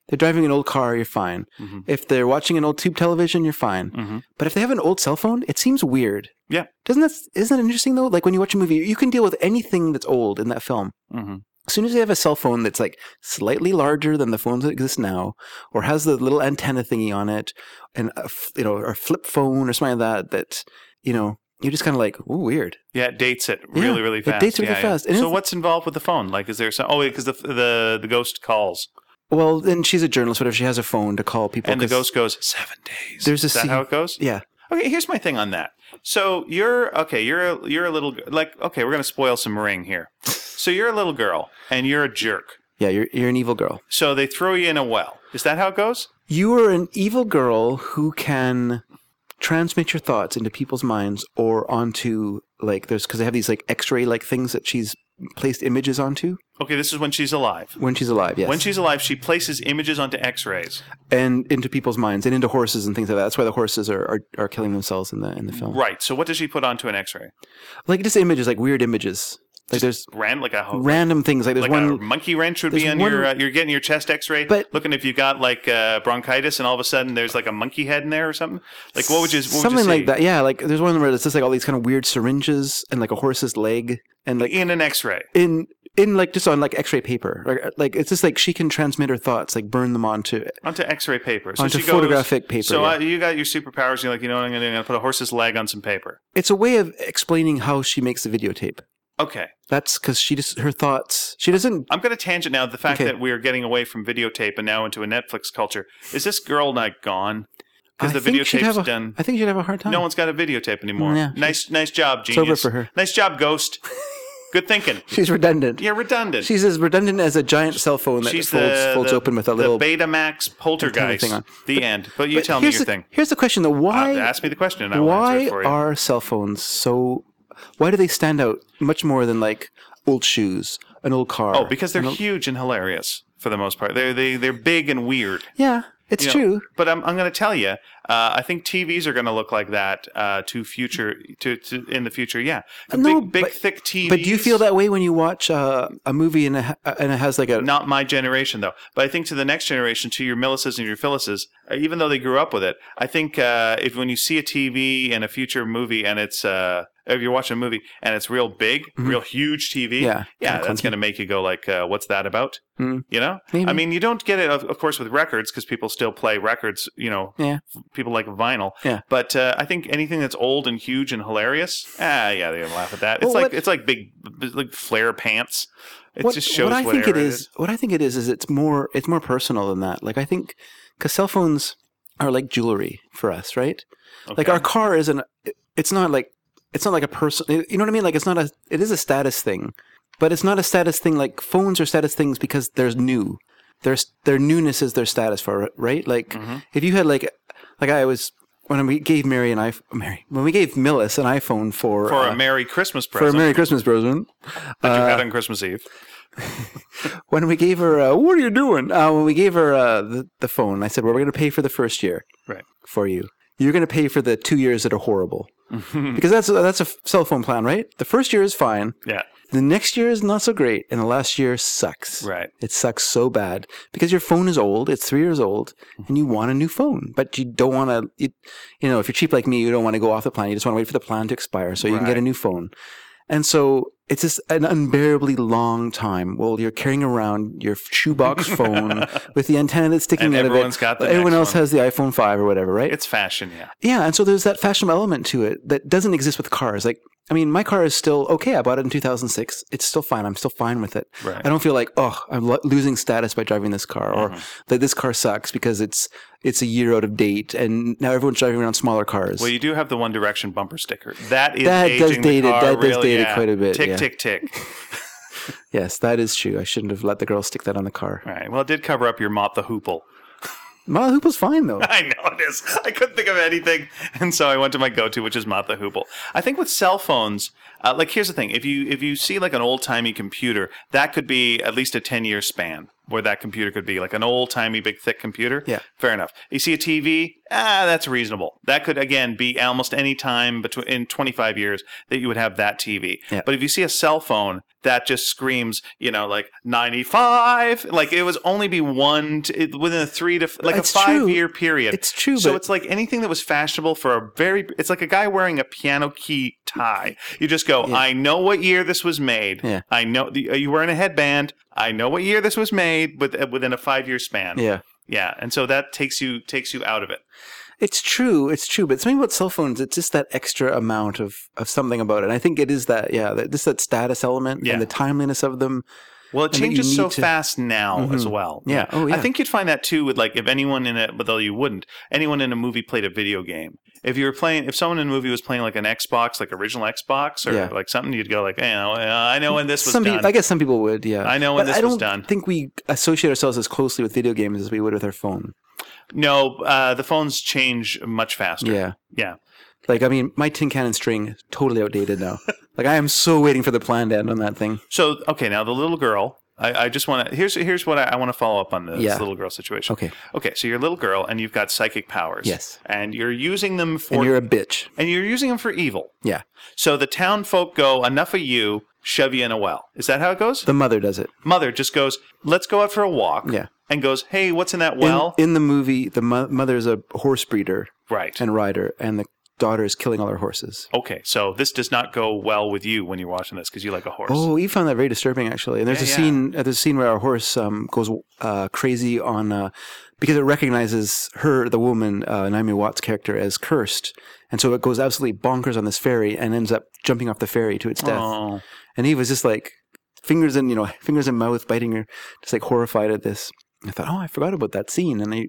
S1: they're driving an old car, you're fine.
S2: Mm-hmm.
S1: If they're watching an old tube television, you're fine.
S2: Mm-hmm.
S1: But if they have an old cell phone, it seems weird.
S2: Yeah.
S1: Isn't that interesting though? Like when you watch a movie, you can deal with anything that's old in that film.
S2: Mm-hmm.
S1: As soon as they have a cell phone that's like slightly larger than the phones that exist now, or has the little antenna thingy on it, and or a flip phone or something like that, you're just kind of like, ooh, weird.
S2: Yeah, it dates it really, really fast.
S1: It dates really fast. And
S2: so what's involved with the phone? Like, is there some? Oh, because the ghost calls.
S1: Well, then she's a journalist. Whatever, she has a phone to call people.
S2: And the ghost goes 7 days.
S1: There's
S2: is that how it goes?
S1: Yeah.
S2: Okay, here's my thing on that. So you're a little okay. We're gonna spoil some Ring here. So you're a little girl and you're a jerk.
S1: Yeah, you're an evil girl.
S2: So they throw you in a well. Is that how it goes?
S1: You are an evil girl who can transmit your thoughts into people's minds or onto because they have these like X-ray like things that she's placed images onto.
S2: Okay, this is when she's alive.
S1: When she's alive, yes.
S2: When she's alive, she places images onto X-rays
S1: and into people's minds and into horses and things like that. That's why the horses are killing themselves in the film.
S2: Right. So what does she put onto an X-ray?
S1: Like just images, like weird images. Like there's random things. Like there's
S2: like
S1: one
S2: a monkey wrench would be on you're getting your chest X-ray, looking if you got like bronchitis, and all of a sudden there's like a monkey head in there or something. Like what would you
S1: something
S2: say?
S1: Like that? Yeah, like there's one where it's just like all these kind of weird syringes and like a horse's leg and like
S2: in an X-ray
S1: in like just on like X-ray paper. Like it's just like she can transmit her thoughts, like burn them onto
S2: X-ray paper,
S1: onto photographic paper.
S2: So you got your superpowers. You're like, what I'm going to do? I'm going to put a horse's leg on some paper.
S1: It's a way of explaining how she makes the videotape.
S2: Okay.
S1: That's because her thoughts, she doesn't...
S2: I'm going to tangent now. The fact that we're getting away from videotape and now into a Netflix culture. Is this girl like gone? Because the videotape's done.
S1: I think she'd have a hard time.
S2: No one's got a videotape anymore. Yeah, nice job, genius.
S1: It's over for her.
S2: Nice job, Ghost. Good thinking.
S1: She's redundant.
S2: Yeah, redundant.
S1: She's as redundant as a giant cell phone that folds open with a little...
S2: The Betamax poltergeist. Thing on. The end. But you tell me your thing.
S1: Here's the question, though. Why...
S2: ask me the question and I will answer it for you.
S1: Why are cell phones so... Why do they stand out much more than like old shoes, an old car?
S2: Oh, because they're huge and hilarious for the most part. They're big and weird.
S1: Yeah, it's true.
S2: But I'm going to tell you, I think TVs are going to look like that in the future. Yeah, big thick TVs.
S1: But do you feel that way when you watch a movie and it has like a...
S2: Not my generation though, but I think to the next generation, to your Millicers and your Phyllises, even though they grew up with it, I think when you see a TV in a future movie and it's if you're watching a movie and it's real big, real huge TV, that's going to make you go like, what's that about? Mm. You know?
S1: Maybe.
S2: I mean, you don't get it, of course, with records because people still play records, people like vinyl.
S1: Yeah.
S2: But I think anything that's old and huge and hilarious, they're going to laugh at that. It's like big, like flare pants. It just shows what I think it is.
S1: What I think it is it's more personal than that. Like I think, because cell phones are like jewelry for us, right? Okay. Like our car it's not like a person, you know what I mean? Like it is a status thing, but it's not a status thing. Like phones are status things because there's new. Their newness is their status for it, right? Like if you had when we gave when we gave Millis an iPhone for
S2: a Merry Christmas present.
S1: For a Merry Christmas present.
S2: That you had on Christmas Eve.
S1: When we gave her, what are you doing? When we gave her the phone, I said, well, we're going to pay for the first year for you. You're going to pay for the 2 years that are horrible. Because that's a cell phone plan, right? The first year is fine.
S2: Yeah.
S1: The next year is not so great, and the last year sucks.
S2: Right.
S1: It sucks so bad because your phone is old. It's 3 years old, and you want a new phone, but you don't want to. If you're cheap like me, you don't want to go off the plan. You just want to wait for the plan to expire so you can get a new phone. And so it's just an unbearably long time. Well, you're carrying around your shoebox phone with the antenna that's sticking out of it.
S2: Everyone's got the
S1: Everyone else
S2: one.
S1: has the iPhone 5 or whatever, right?
S2: It's fashion, yeah.
S1: Yeah, and so there's that fashion element to it that doesn't exist with cars. Like, I mean, my car is still okay. I bought it in 2006. It's still fine. I'm still fine with it.
S2: Right.
S1: I don't feel like, I'm losing status by driving this car, or that this car sucks because it's a year out of date, and now everyone's driving around smaller cars.
S2: Well, you do have the One Direction bumper sticker. That does date it.
S1: That does date it quite a bit.
S2: Tick, tick, tick.
S1: Yes, that is true. I shouldn't have let the girl stick that on the car.
S2: All right. Well, it did cover up your Mott the Hoople.
S1: Mott the Hoople's fine, though.
S2: I know it is. I couldn't think of anything, and so I went to my go-to, which is Mott the Hoople. I think with cell phones, here's the thing: if you see like an old-timey computer, that could be at least a 10-year span. where that computer could be, like an old-timey, big, thick computer.
S1: Yeah.
S2: Fair enough. You see a TV, that's reasonable. That could, again, be almost any time in 25 years that you would have that TV.
S1: Yeah.
S2: But if you see a cell phone, that just screams, like 95. Like it was only be within a 5-year period.
S1: It's true.
S2: So
S1: but
S2: it's like anything that was fashionable for it's like a guy wearing a piano key tie. You just go, I know what year this was made.
S1: Yeah.
S2: I know you wearing a headband. I know what year this was made within a 5-year span.
S1: Yeah.
S2: Yeah. And so that takes you out of it.
S1: It's true. But something about cell phones, it's just that extra amount of something about it. And I think it is that, that status element and the timeliness of them.
S2: Well, it changes so fast now as well.
S1: Yeah. Oh, yeah.
S2: I think you'd find that too with like if anyone in it, but though you wouldn't, anyone in a movie played a video game. If someone in a movie was playing like an Xbox, like original Xbox or like something, you'd go like, hey, I know when this was done.
S1: I guess some people would, yeah.
S2: I know when this was done.
S1: I don't think we associate ourselves as closely with video games as we would with our phone.
S2: No, the phones change much faster.
S1: Yeah.
S2: Yeah.
S1: Like, I mean, my tin can and string is totally outdated now. Like, I am so waiting for the plan to end on that thing.
S2: So, okay, now the little girl, I just want to, here's what I want to follow up on this little girl situation. Okay, so you're a little girl and you've got psychic powers.
S1: Yes.
S2: And you're using them for...
S1: And you're a bitch.
S2: And you're using them for evil.
S1: Yeah.
S2: So the town folk go, enough of you, shove you in a well. Is that how it goes?
S1: The mother does it.
S2: Mother just goes, let's go out for a walk.
S1: Yeah.
S2: And goes, hey, what's in that well?
S1: In the movie, the mother's a horse breeder.
S2: Right.
S1: And rider, and the daughter is killing all her horses.
S2: Okay, so this does not go well with you when you're watching this because you like a horse.
S1: Oh, you found that very disturbing, actually. And there's a scene where our horse goes crazy on because it recognizes the woman, Naomi Watts' character, as cursed, and so it goes absolutely bonkers on this ferry and ends up jumping off the ferry to its death.
S2: Oh.
S1: And he was just like fingers in mouth, biting her, just like horrified at this. I thought, I forgot about that scene, and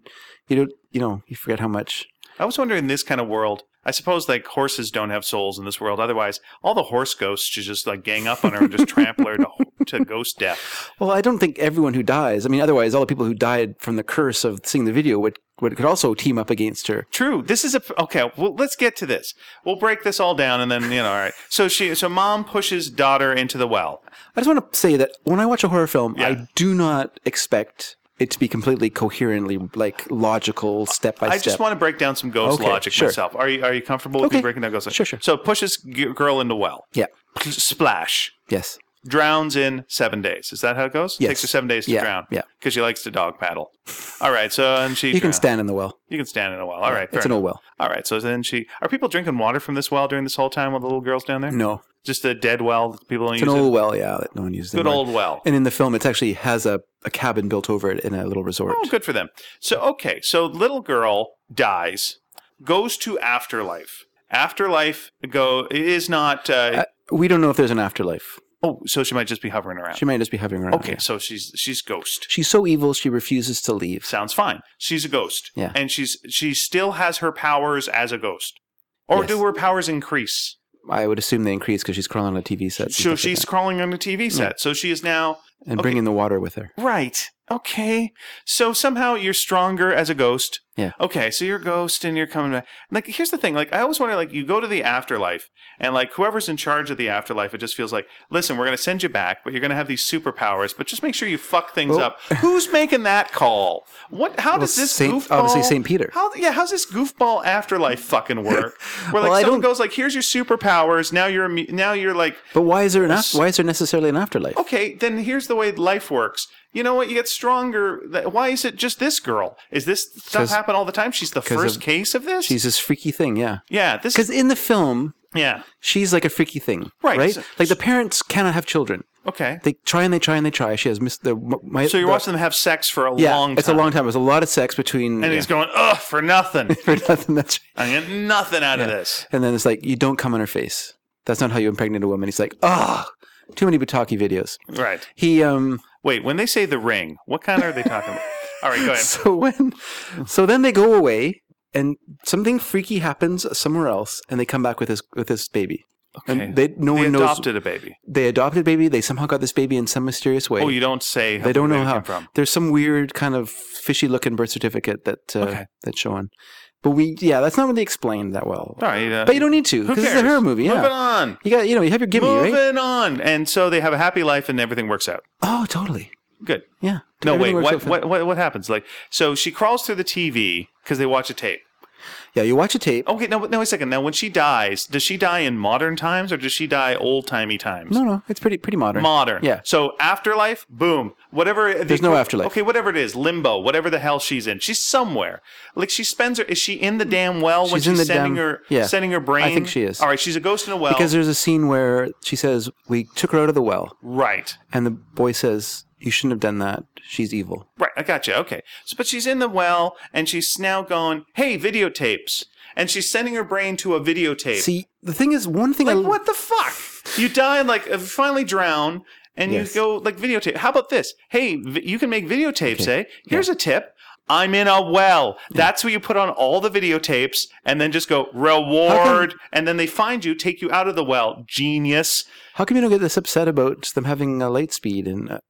S1: you forget how much.
S2: I was wondering in this kind of world. I suppose like horses don't have souls in this world. Otherwise, all the horse ghosts should just like gang up on her and just trample her to ghost death.
S1: Well, I don't think everyone who dies. I mean, otherwise, all the people who died from the curse of seeing the video could also team up against her.
S2: True. This is okay. Well, let's get to this. We'll break this all down, and then all right. So mom pushes daughter into the well.
S1: I just want to say that when I watch a horror film, I do not expect it to be completely coherently, like, logical, step by step.
S2: I just want to break down some ghost logic myself. Are you comfortable with me breaking down ghost logic?
S1: Sure.
S2: So pushes girl into well.
S1: Yeah.
S2: Splash.
S1: Yes.
S2: Drowns in 7 days. Is that how it goes?
S1: Yes.
S2: Takes her 7 days to drown.
S1: Yeah.
S2: Because she likes to dog paddle. All right. So and she.
S1: You can stand in the well.
S2: You can stand in a well. All right.
S1: It's an old well.
S2: All right. So then are people drinking water from this well during this whole time while the little girl's down there?
S1: No.
S2: Just a dead well that people don't use?
S1: It's an old well, that no one uses
S2: anymore. Good old well.
S1: And in the film, it actually has a cabin built over it in a little resort.
S2: Oh, good for them. So little girl dies, goes to afterlife. Afterlife is not...
S1: we don't know if there's an afterlife.
S2: Oh, so she might just be hovering around.
S1: She might just be hovering around.
S2: Okay, so she's ghost.
S1: She's so evil, she refuses to leave.
S2: Sounds fine. She's a ghost.
S1: Yeah.
S2: And she still has her powers as a ghost. Or do her powers increase?
S1: I would assume they increase because she's crawling on a TV set.
S2: So she's crawling on a TV set. Yeah. So she is now...
S1: And bringing the water with her.
S2: Right. Okay. So somehow you're stronger as a ghost.
S1: Yeah.
S2: Okay, so you're a ghost and you're coming back. Like, here's the thing. Like, I always wonder, like, you go to the afterlife and, like, whoever's in charge of the afterlife, it just feels like, listen, we're going to send you back, but you're going to have these superpowers, but just make sure you fuck things up. Who's making that call? How does this goofball...
S1: Obviously St. Peter.
S2: How's this goofball afterlife fucking work? Where, like, someone goes, like, here's your superpowers, now you're like...
S1: But why is there necessarily an afterlife?
S2: Okay, then here's the way life works. You know what? You get stronger. Why is it just this girl? Is this stuff happen all the time? She's the first case of this?
S1: She's this freaky thing, yeah.
S2: Yeah.
S1: Because in the film, she's like a freaky thing. Right? Like the parents cannot have children.
S2: Okay.
S1: They try and they try and they try. She has missed the...
S2: So you're watching them have sex for a long time.
S1: It's a long time. There's a lot of sex between...
S2: And he's going, ugh, for nothing.
S1: For nothing, that's right.
S2: I get nothing out of this.
S1: And then it's like, you don't come on her face. That's not how you impregnate a woman. He's like, too many Bataki videos.
S2: Right.
S1: He...
S2: Wait, when they say the ring, what kind are they talking about? All right, go ahead.
S1: So then they go away, and something freaky happens somewhere else, and they come back with this baby.
S2: Okay.
S1: And they
S2: adopted a baby.
S1: They adopted a baby. They somehow got this baby in some mysterious way.
S2: Oh, you don't say.
S1: They don't know how.
S2: From.
S1: There's some weird kind of fishy-looking birth certificate that's showing. But that's not really explained that well.
S2: All right,
S1: but you don't need to because it's a horror movie. Yeah.
S2: Moving on.
S1: You have your gimme, right?
S2: Moving on. And so they have a happy life and everything works out.
S1: Oh, totally.
S2: Good.
S1: Yeah.
S2: No, wait.
S1: Everything works out
S2: What happens? Like, so she crawls through the TV because they watch a tape.
S1: Yeah, you watch a tape.
S2: Okay, no, wait a second. Now, when she dies, does she die in modern times or does she die old-timey times?
S1: No, it's pretty modern.
S2: Modern.
S1: Yeah.
S2: So afterlife, boom. Whatever.
S1: There's no afterlife.
S2: Okay, whatever it is, limbo, whatever the hell she's in. She's somewhere. Like she spends her. Is she in the damn well when
S1: She's in
S2: she's
S1: the
S2: sending
S1: damn-
S2: her
S1: yeah.
S2: sending her brain?
S1: I think she is.
S2: All right, she's a ghost in a well.
S1: Because there's a scene where she says, we took her out of the well.
S2: Right.
S1: And the boy says, you shouldn't have done that. She's evil.
S2: Right. I got you. Okay. So, but she's in the well and she's now going, hey, videotapes. And she's sending her brain to a videotape.
S1: See, the thing is, one thing
S2: Like, what the fuck? You die, like, finally drown, and
S1: Yes.
S2: you go, like, videotape. How about this? Hey, you can make videotapes, eh? Here's a tip. I'm in a well. That's where you put on all the videotapes and then just go, reward. And then they find you, take you out of the well. Genius.
S1: How come you don't get this upset about them having a light speed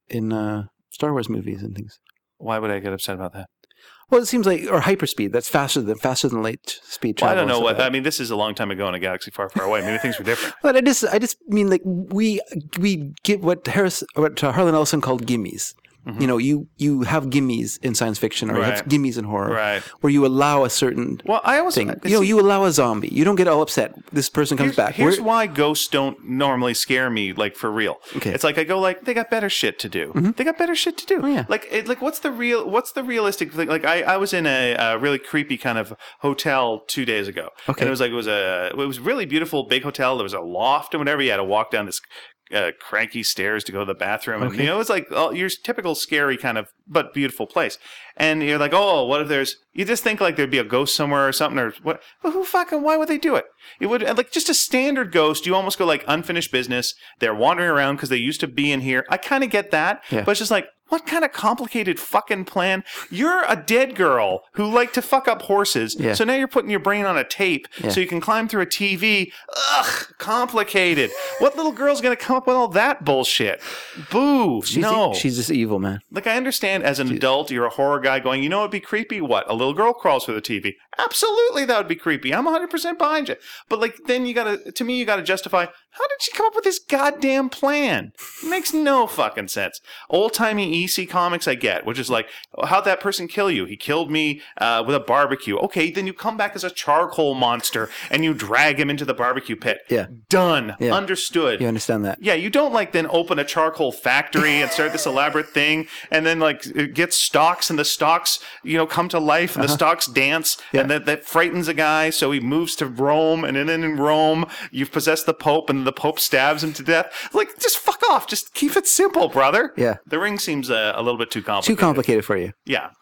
S1: in Star Wars movies and things?
S2: Why would I get upset about that?
S1: Well, it seems like, or hyperspeed. That's faster than light speed
S2: Well,
S1: travel.
S2: I don't know
S1: and
S2: what.
S1: stuff like
S2: I mean, this is a long time ago in a galaxy far, far away. Maybe things were different.
S1: that. But I just mean like we get what Harlan Ellison called gimmies. You know, you have gimmies in science fiction, or you have
S2: Right.
S1: gimmies in horror,
S2: Right.
S1: where you allow a certain
S2: Well, I also
S1: thing. You allow a zombie. You don't get all upset. This person comes back.
S2: Here's why ghosts don't normally scare me, like, for real.
S1: Okay.
S2: It's like I go, like, they got better shit to do. They got better shit to do.
S1: Oh, yeah.
S2: Like what's the realistic thing? Like I was in a really creepy kind of hotel 2 days ago.
S1: Okay.
S2: And it was a really beautiful big hotel. There was a loft and whatever. You had to walk down this cranky stairs to go to the bathroom. And,
S1: Okay.
S2: it was like your typical scary kind of, but beautiful place. And you're like, oh, what if you just think like there'd be a ghost somewhere or something, or what? But why would they do it? It would, like, just a standard ghost. You almost go like unfinished business. They're wandering around because they used to be in here. I kind of get that.
S1: Yeah.
S2: But it's just like, what kind of complicated fucking plan? You're a dead girl who liked to fuck up horses.
S1: Yeah.
S2: So now you're putting your brain on a tape
S1: Yeah.
S2: so you can climb through a TV. Ugh, complicated. What little girl's going to come up with all that bullshit? Boo. No.
S1: She's just evil, man.
S2: Like, I understand as an adult, you're a horror guy going, you know what'd be creepy? What? A little girl crawls through the TV. Absolutely, that would be creepy. I'm 100% behind you. But, like, then you gotta justify, how did she come up with this goddamn plan? It makes no fucking sense. Old-timey EC comics I get, which is like, how'd that person kill you? He killed me with a barbecue. Okay, then you come back as a charcoal monster and you drag him into the barbecue pit.
S1: Yeah.
S2: Done.
S1: Yeah.
S2: Understood.
S1: You understand that?
S2: Yeah, you don't like then open a charcoal factory and start this elaborate thing and then like it gets stalks and the stalks, come to life and the stalks dance and that frightens a guy. So he moves to Rome and then in Rome, you've possessed the Pope and the Pope stabs him to death. Like, just fuck off. Just keep it simple, brother.
S1: Yeah.
S2: The Ring seems a little bit too complicated.
S1: Too complicated for you.
S2: Yeah.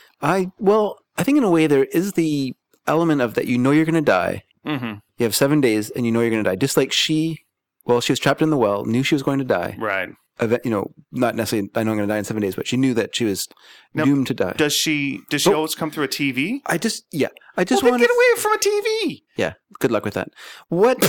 S1: I think in a way there is the element of that you're going to die.
S2: Mm-hmm.
S1: You have 7 days and you're going to die. Just like she was trapped in the well, knew she was going to die.
S2: Right.
S1: Not necessarily, I know I'm going to die in 7 days, but she knew that she was doomed to die.
S2: Does she always come through a TV?
S1: I just
S2: Well,
S1: want
S2: then get away from a TV.
S1: Yeah. Good luck with that. What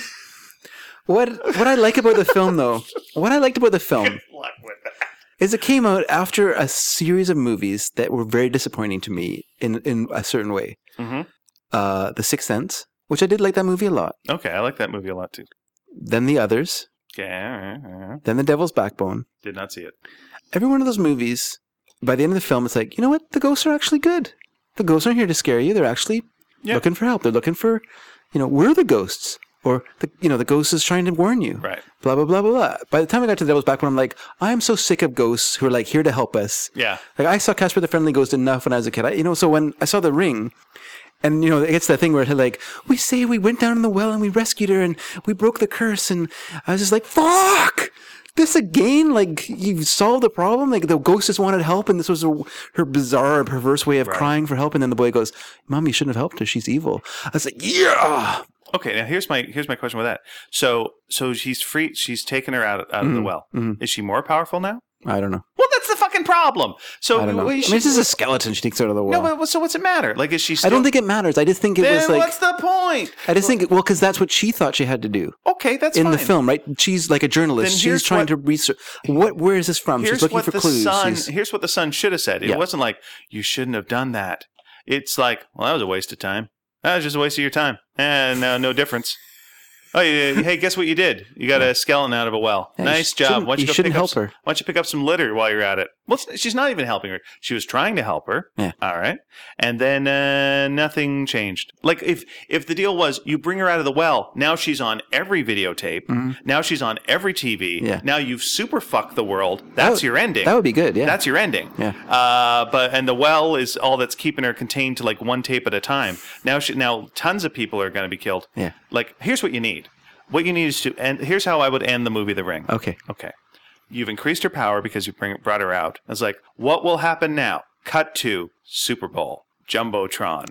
S1: I like about the film though, what I liked about the film
S2: Good luck with that.
S1: is it came out after a series of movies that were very disappointing to me in a certain way.
S2: Mm-hmm.
S1: The Sixth Sense, which I did like that movie a lot.
S2: Okay, I like that movie a lot too.
S1: Then The Others.
S2: Okay, all right.
S1: Then The Devil's Backbone.
S2: Did not see it.
S1: Every one of those movies, by the end of the film, it's like, you know what? The ghosts are actually good. The ghosts aren't here to scare you. They're actually looking for help. They're looking for, we're the ghosts. Or, the ghost is trying to warn you.
S2: Right.
S1: Blah, blah, blah, blah, blah. By the time I got to The Devil's Backbone, I'm like, I'm so sick of ghosts who are like here to help us.
S2: Yeah.
S1: Like, I saw Casper the Friendly Ghost enough when I was a kid. So when I saw The Ring, and, it's that thing where it's like, we say we went down in the well and we rescued her and we broke the curse. And I was just like, fuck! This again? Like, you solved the problem? Like, the ghost just wanted help and this was her bizarre, perverse way of crying for help. And then the boy goes, Mom, you shouldn't have helped her. She's evil. I was like, yeah!
S2: Okay, now here's my question with that. So she's free. She's taken her out of the well. Mm-hmm. Is she more powerful now?
S1: I don't know.
S2: Well, that's the fucking problem. So
S1: I don't know. This is a skeleton she takes out of the well.
S2: No, but so what's it matter? Like, is she still...
S1: I don't think it matters. I just think it
S2: then
S1: was like...
S2: what's the point?
S1: I just think, because that's what she thought she had to do.
S2: Okay, that's
S1: in
S2: fine.
S1: the film, right? She's like a journalist.
S2: Then
S1: She's trying to research. Where is this from? She's looking for clues.
S2: Here's what the son should have said. It wasn't like, you shouldn't have done that. It's like, well, that was a waste of time. That was just a waste of your time. And no difference. Oh, yeah. Hey, guess what you did? You got a skeleton out of a well.
S1: Yeah,
S2: nice
S1: you
S2: job. Why don't
S1: you
S2: go
S1: shouldn't
S2: pick
S1: help
S2: up
S1: her.
S2: Why don't you pick up some litter while you're at it? Well, she's not even helping her. She was trying to help her.
S1: Yeah.
S2: All right. And then nothing changed. Like if the deal was you bring her out of the well, now she's on every videotape. Now she's on every TV.
S1: Yeah.
S2: Now you've super fucked the world. That's your ending.
S1: That would be good. Yeah.
S2: That's your ending.
S1: Yeah.
S2: And the well is all that's keeping her contained to like one tape at a time. Now tons of people are going to be killed.
S1: Yeah.
S2: Like, here's what you need. What you need is and here's how I would end the movie The Ring.
S1: Okay.
S2: You've increased her power because you brought her out. It's like, what will happen now? Cut to Super Bowl. Jumbotron.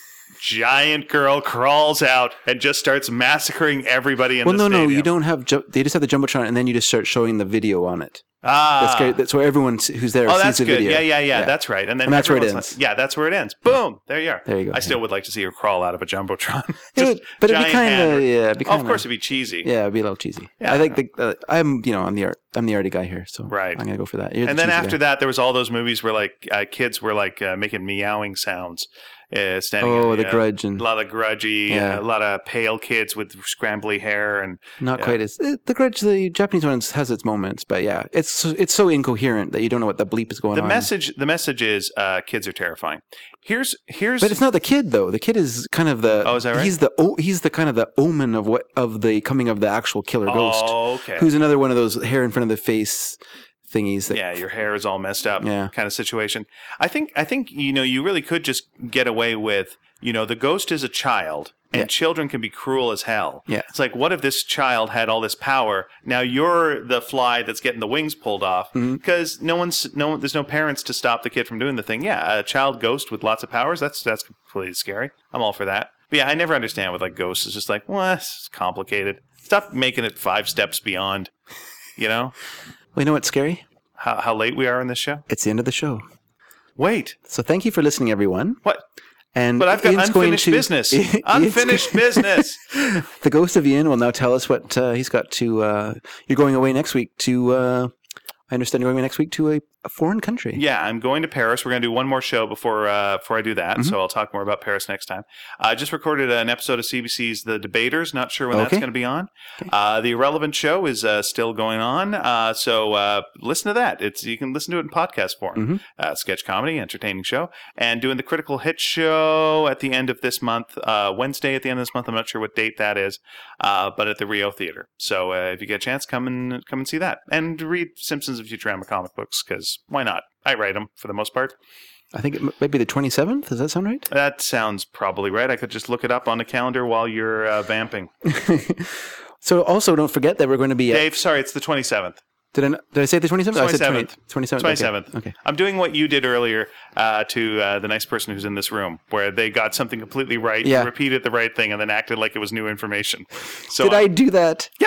S2: Giant girl crawls out and just starts massacring everybody in the stadium.
S1: You don't have. They just have the jumbotron, and then you just start showing the video on it.
S2: Ah,
S1: That's where everyone who's there sees
S2: that's
S1: the
S2: good.
S1: video.
S2: Yeah. That's right. And then
S1: that's where it
S2: everyone's
S1: ends.
S2: like, yeah, that's where it ends. Boom. There you are.
S1: There you go.
S2: I still would like to see her crawl out of a jumbotron.
S1: But it'd be
S2: giant
S1: kind
S2: hand.
S1: of
S2: Oh, of course, it'd be cheesy.
S1: Yeah, it'd be a little cheesy.
S2: Yeah.
S1: I think I'm the arty guy here, so
S2: Right.
S1: I'm gonna go for that.
S2: And then after that, there was all those movies where like kids were like making meowing sounds. Standing in
S1: The Grudge and
S2: a lot of grudgy,
S1: Yeah.
S2: a lot of pale kids with scrambly hair, and
S1: not quite as the Grudge. The Japanese one has its moments, but yeah, it's so incoherent that you don't know what the bleep is going
S2: the
S1: on.
S2: The message is kids are terrifying. Here's
S1: But it's not the kid though. The kid is kind of the.
S2: Oh, is that right?
S1: He's the kind of the omen of the coming of the actual killer ghost.
S2: Oh, okay.
S1: Who's another one of those hair in front of the face thingies that.
S2: Yeah, your hair is all messed up,
S1: Yeah.
S2: kind of situation. I think you really could just get away with the ghost is a child. And
S1: Yeah.
S2: children can be cruel as hell.
S1: Yeah.
S2: It's like, what if this child had all this power? Now you're the fly that's getting the wings pulled off because there's no parents to stop the kid from doing the thing. Yeah, a child ghost with lots of powers. That's completely scary. I'm all for that. But yeah, I never understand with like ghosts. It's just like, well, it's complicated. Stop making it 5 steps beyond.
S1: Well, you know what's scary?
S2: How late we are in this show?
S1: It's the end of the show.
S2: Wait,
S1: So thank you for listening, everyone.
S2: what?
S1: And
S2: But I've got
S1: Ian's going
S2: unfinished
S1: to-
S2: business.
S1: Ian's
S2: Unfinished business.
S1: The ghost of Ian will now tell us what he's got to. You're going away next week to. I understand you're going away next week to a foreign country.
S2: Yeah, I'm going to Paris. We're going to do one more show before I do that. So I'll talk more about Paris next time. I just recorded an episode of CBC's The Debaters. Not sure when that's
S1: Okay.
S2: going to be on. The Irrelevant Show is still going on. So listen to that. You can listen to it in podcast form. Sketch comedy, entertaining show. And doing the Critical Hit Show at the end of this month. Wednesday at the end of this month. I'm not sure what date that is. But at the Rio Theater. So if you get a chance, come and see that. And read Simpsons of Futurama comic books, because why not? I write them for the most part.
S1: I think it might be the 27th. Does that sound right?
S2: That sounds probably right. I could just look it up on the calendar while you're vamping.
S1: So also don't forget that we're going to be.
S2: Dave, sorry, it's the 27th.
S1: Did I say the 27th? I said
S2: 27th.
S1: 27th.
S2: 27th.
S1: Okay.
S2: I'm doing what you did earlier to the nice person who's in this room, where they got something completely right,
S1: Yeah.
S2: repeated the right thing, and then acted like it was new information. So
S1: Did I do that?
S2: Yep.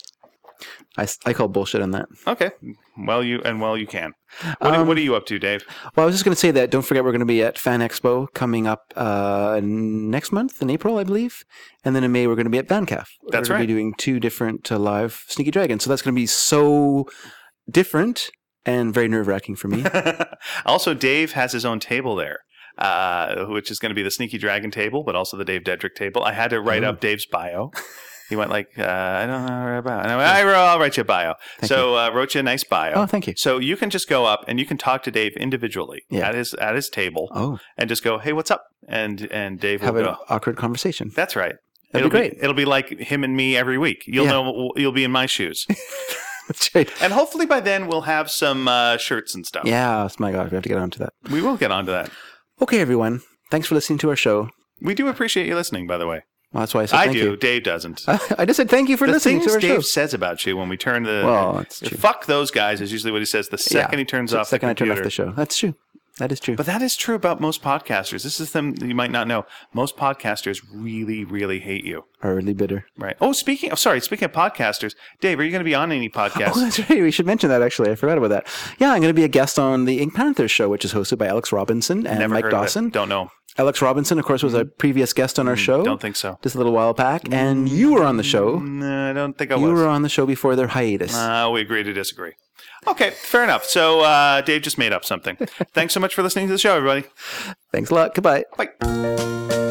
S1: I call bullshit on that.
S2: Okay. Well, you can. What are you up to, Dave?
S1: Well, I was just going to say that don't forget we're going to be at Fan Expo coming up next month in April, I believe. And then in May, we're going to be at VanCaf.
S2: That's
S1: We're going
S2: right.
S1: to be doing 2 different live Sneaky Dragons. So that's going to be so different and very nerve-wracking for me.
S2: Also, Dave has his own table there, which is going to be the Sneaky Dragon table, but also the Dave Dedrick table. I had to write up Dave's bio. He went like, I don't know about. And I went, I'll write you a bio. Wrote you a nice bio.
S1: Oh, thank you.
S2: So you can just go up and you can talk to Dave individually
S1: Yeah.
S2: at his table.
S1: Oh.
S2: And just go, hey, what's up? And Dave
S1: Have
S2: will
S1: an
S2: go.
S1: awkward conversation.
S2: That's right.
S1: That'd be great.
S2: It'll be like him and me every week. You'll
S1: Yeah.
S2: know you'll be in my shoes.
S1: That's right.
S2: And hopefully by then we'll have some shirts and stuff.
S1: Yeah, my God, we have to get on to that.
S2: We will get onto that.
S1: Okay, everyone. Thanks for listening to our show.
S2: We do appreciate you listening, by the way.
S1: Well, that's why I said
S2: I
S1: thank
S2: do.
S1: you.
S2: Dave doesn't.
S1: I just said thank you for
S2: The
S1: listening
S2: things
S1: to our
S2: Dave
S1: show.
S2: says about you when we turn the
S1: Well, that's true.
S2: fuck those guys is usually what he says the second he turns
S1: The
S2: off
S1: second
S2: the
S1: I turn
S2: computer.
S1: off the show. That's true. That is true.
S2: But that is true about most podcasters. This is them you might not know. Most podcasters really, really hate you.
S1: Early bitter.
S2: Right. Oh, speaking of podcasters, Dave, are you going to be on any podcasts?
S1: Oh, that's right. We should mention that, actually. I forgot about that. Yeah, I'm going to be a guest on the Ink Panthers show, which is hosted by Alex Robinson and
S2: Never
S1: Mike
S2: heard of it.
S1: Dawson.
S2: Don't know.
S1: Alex Robinson, of course, was a previous guest on our show.
S2: Don't think so.
S1: Just a little while back. And you were on the show.
S2: No, I don't think I
S1: You
S2: was.
S1: were on the show before their hiatus.
S2: We agree to disagree. Okay, fair enough. So Dave just made up something. Thanks so much for listening to the show, everybody.
S1: Thanks a lot. Goodbye.
S2: Bye.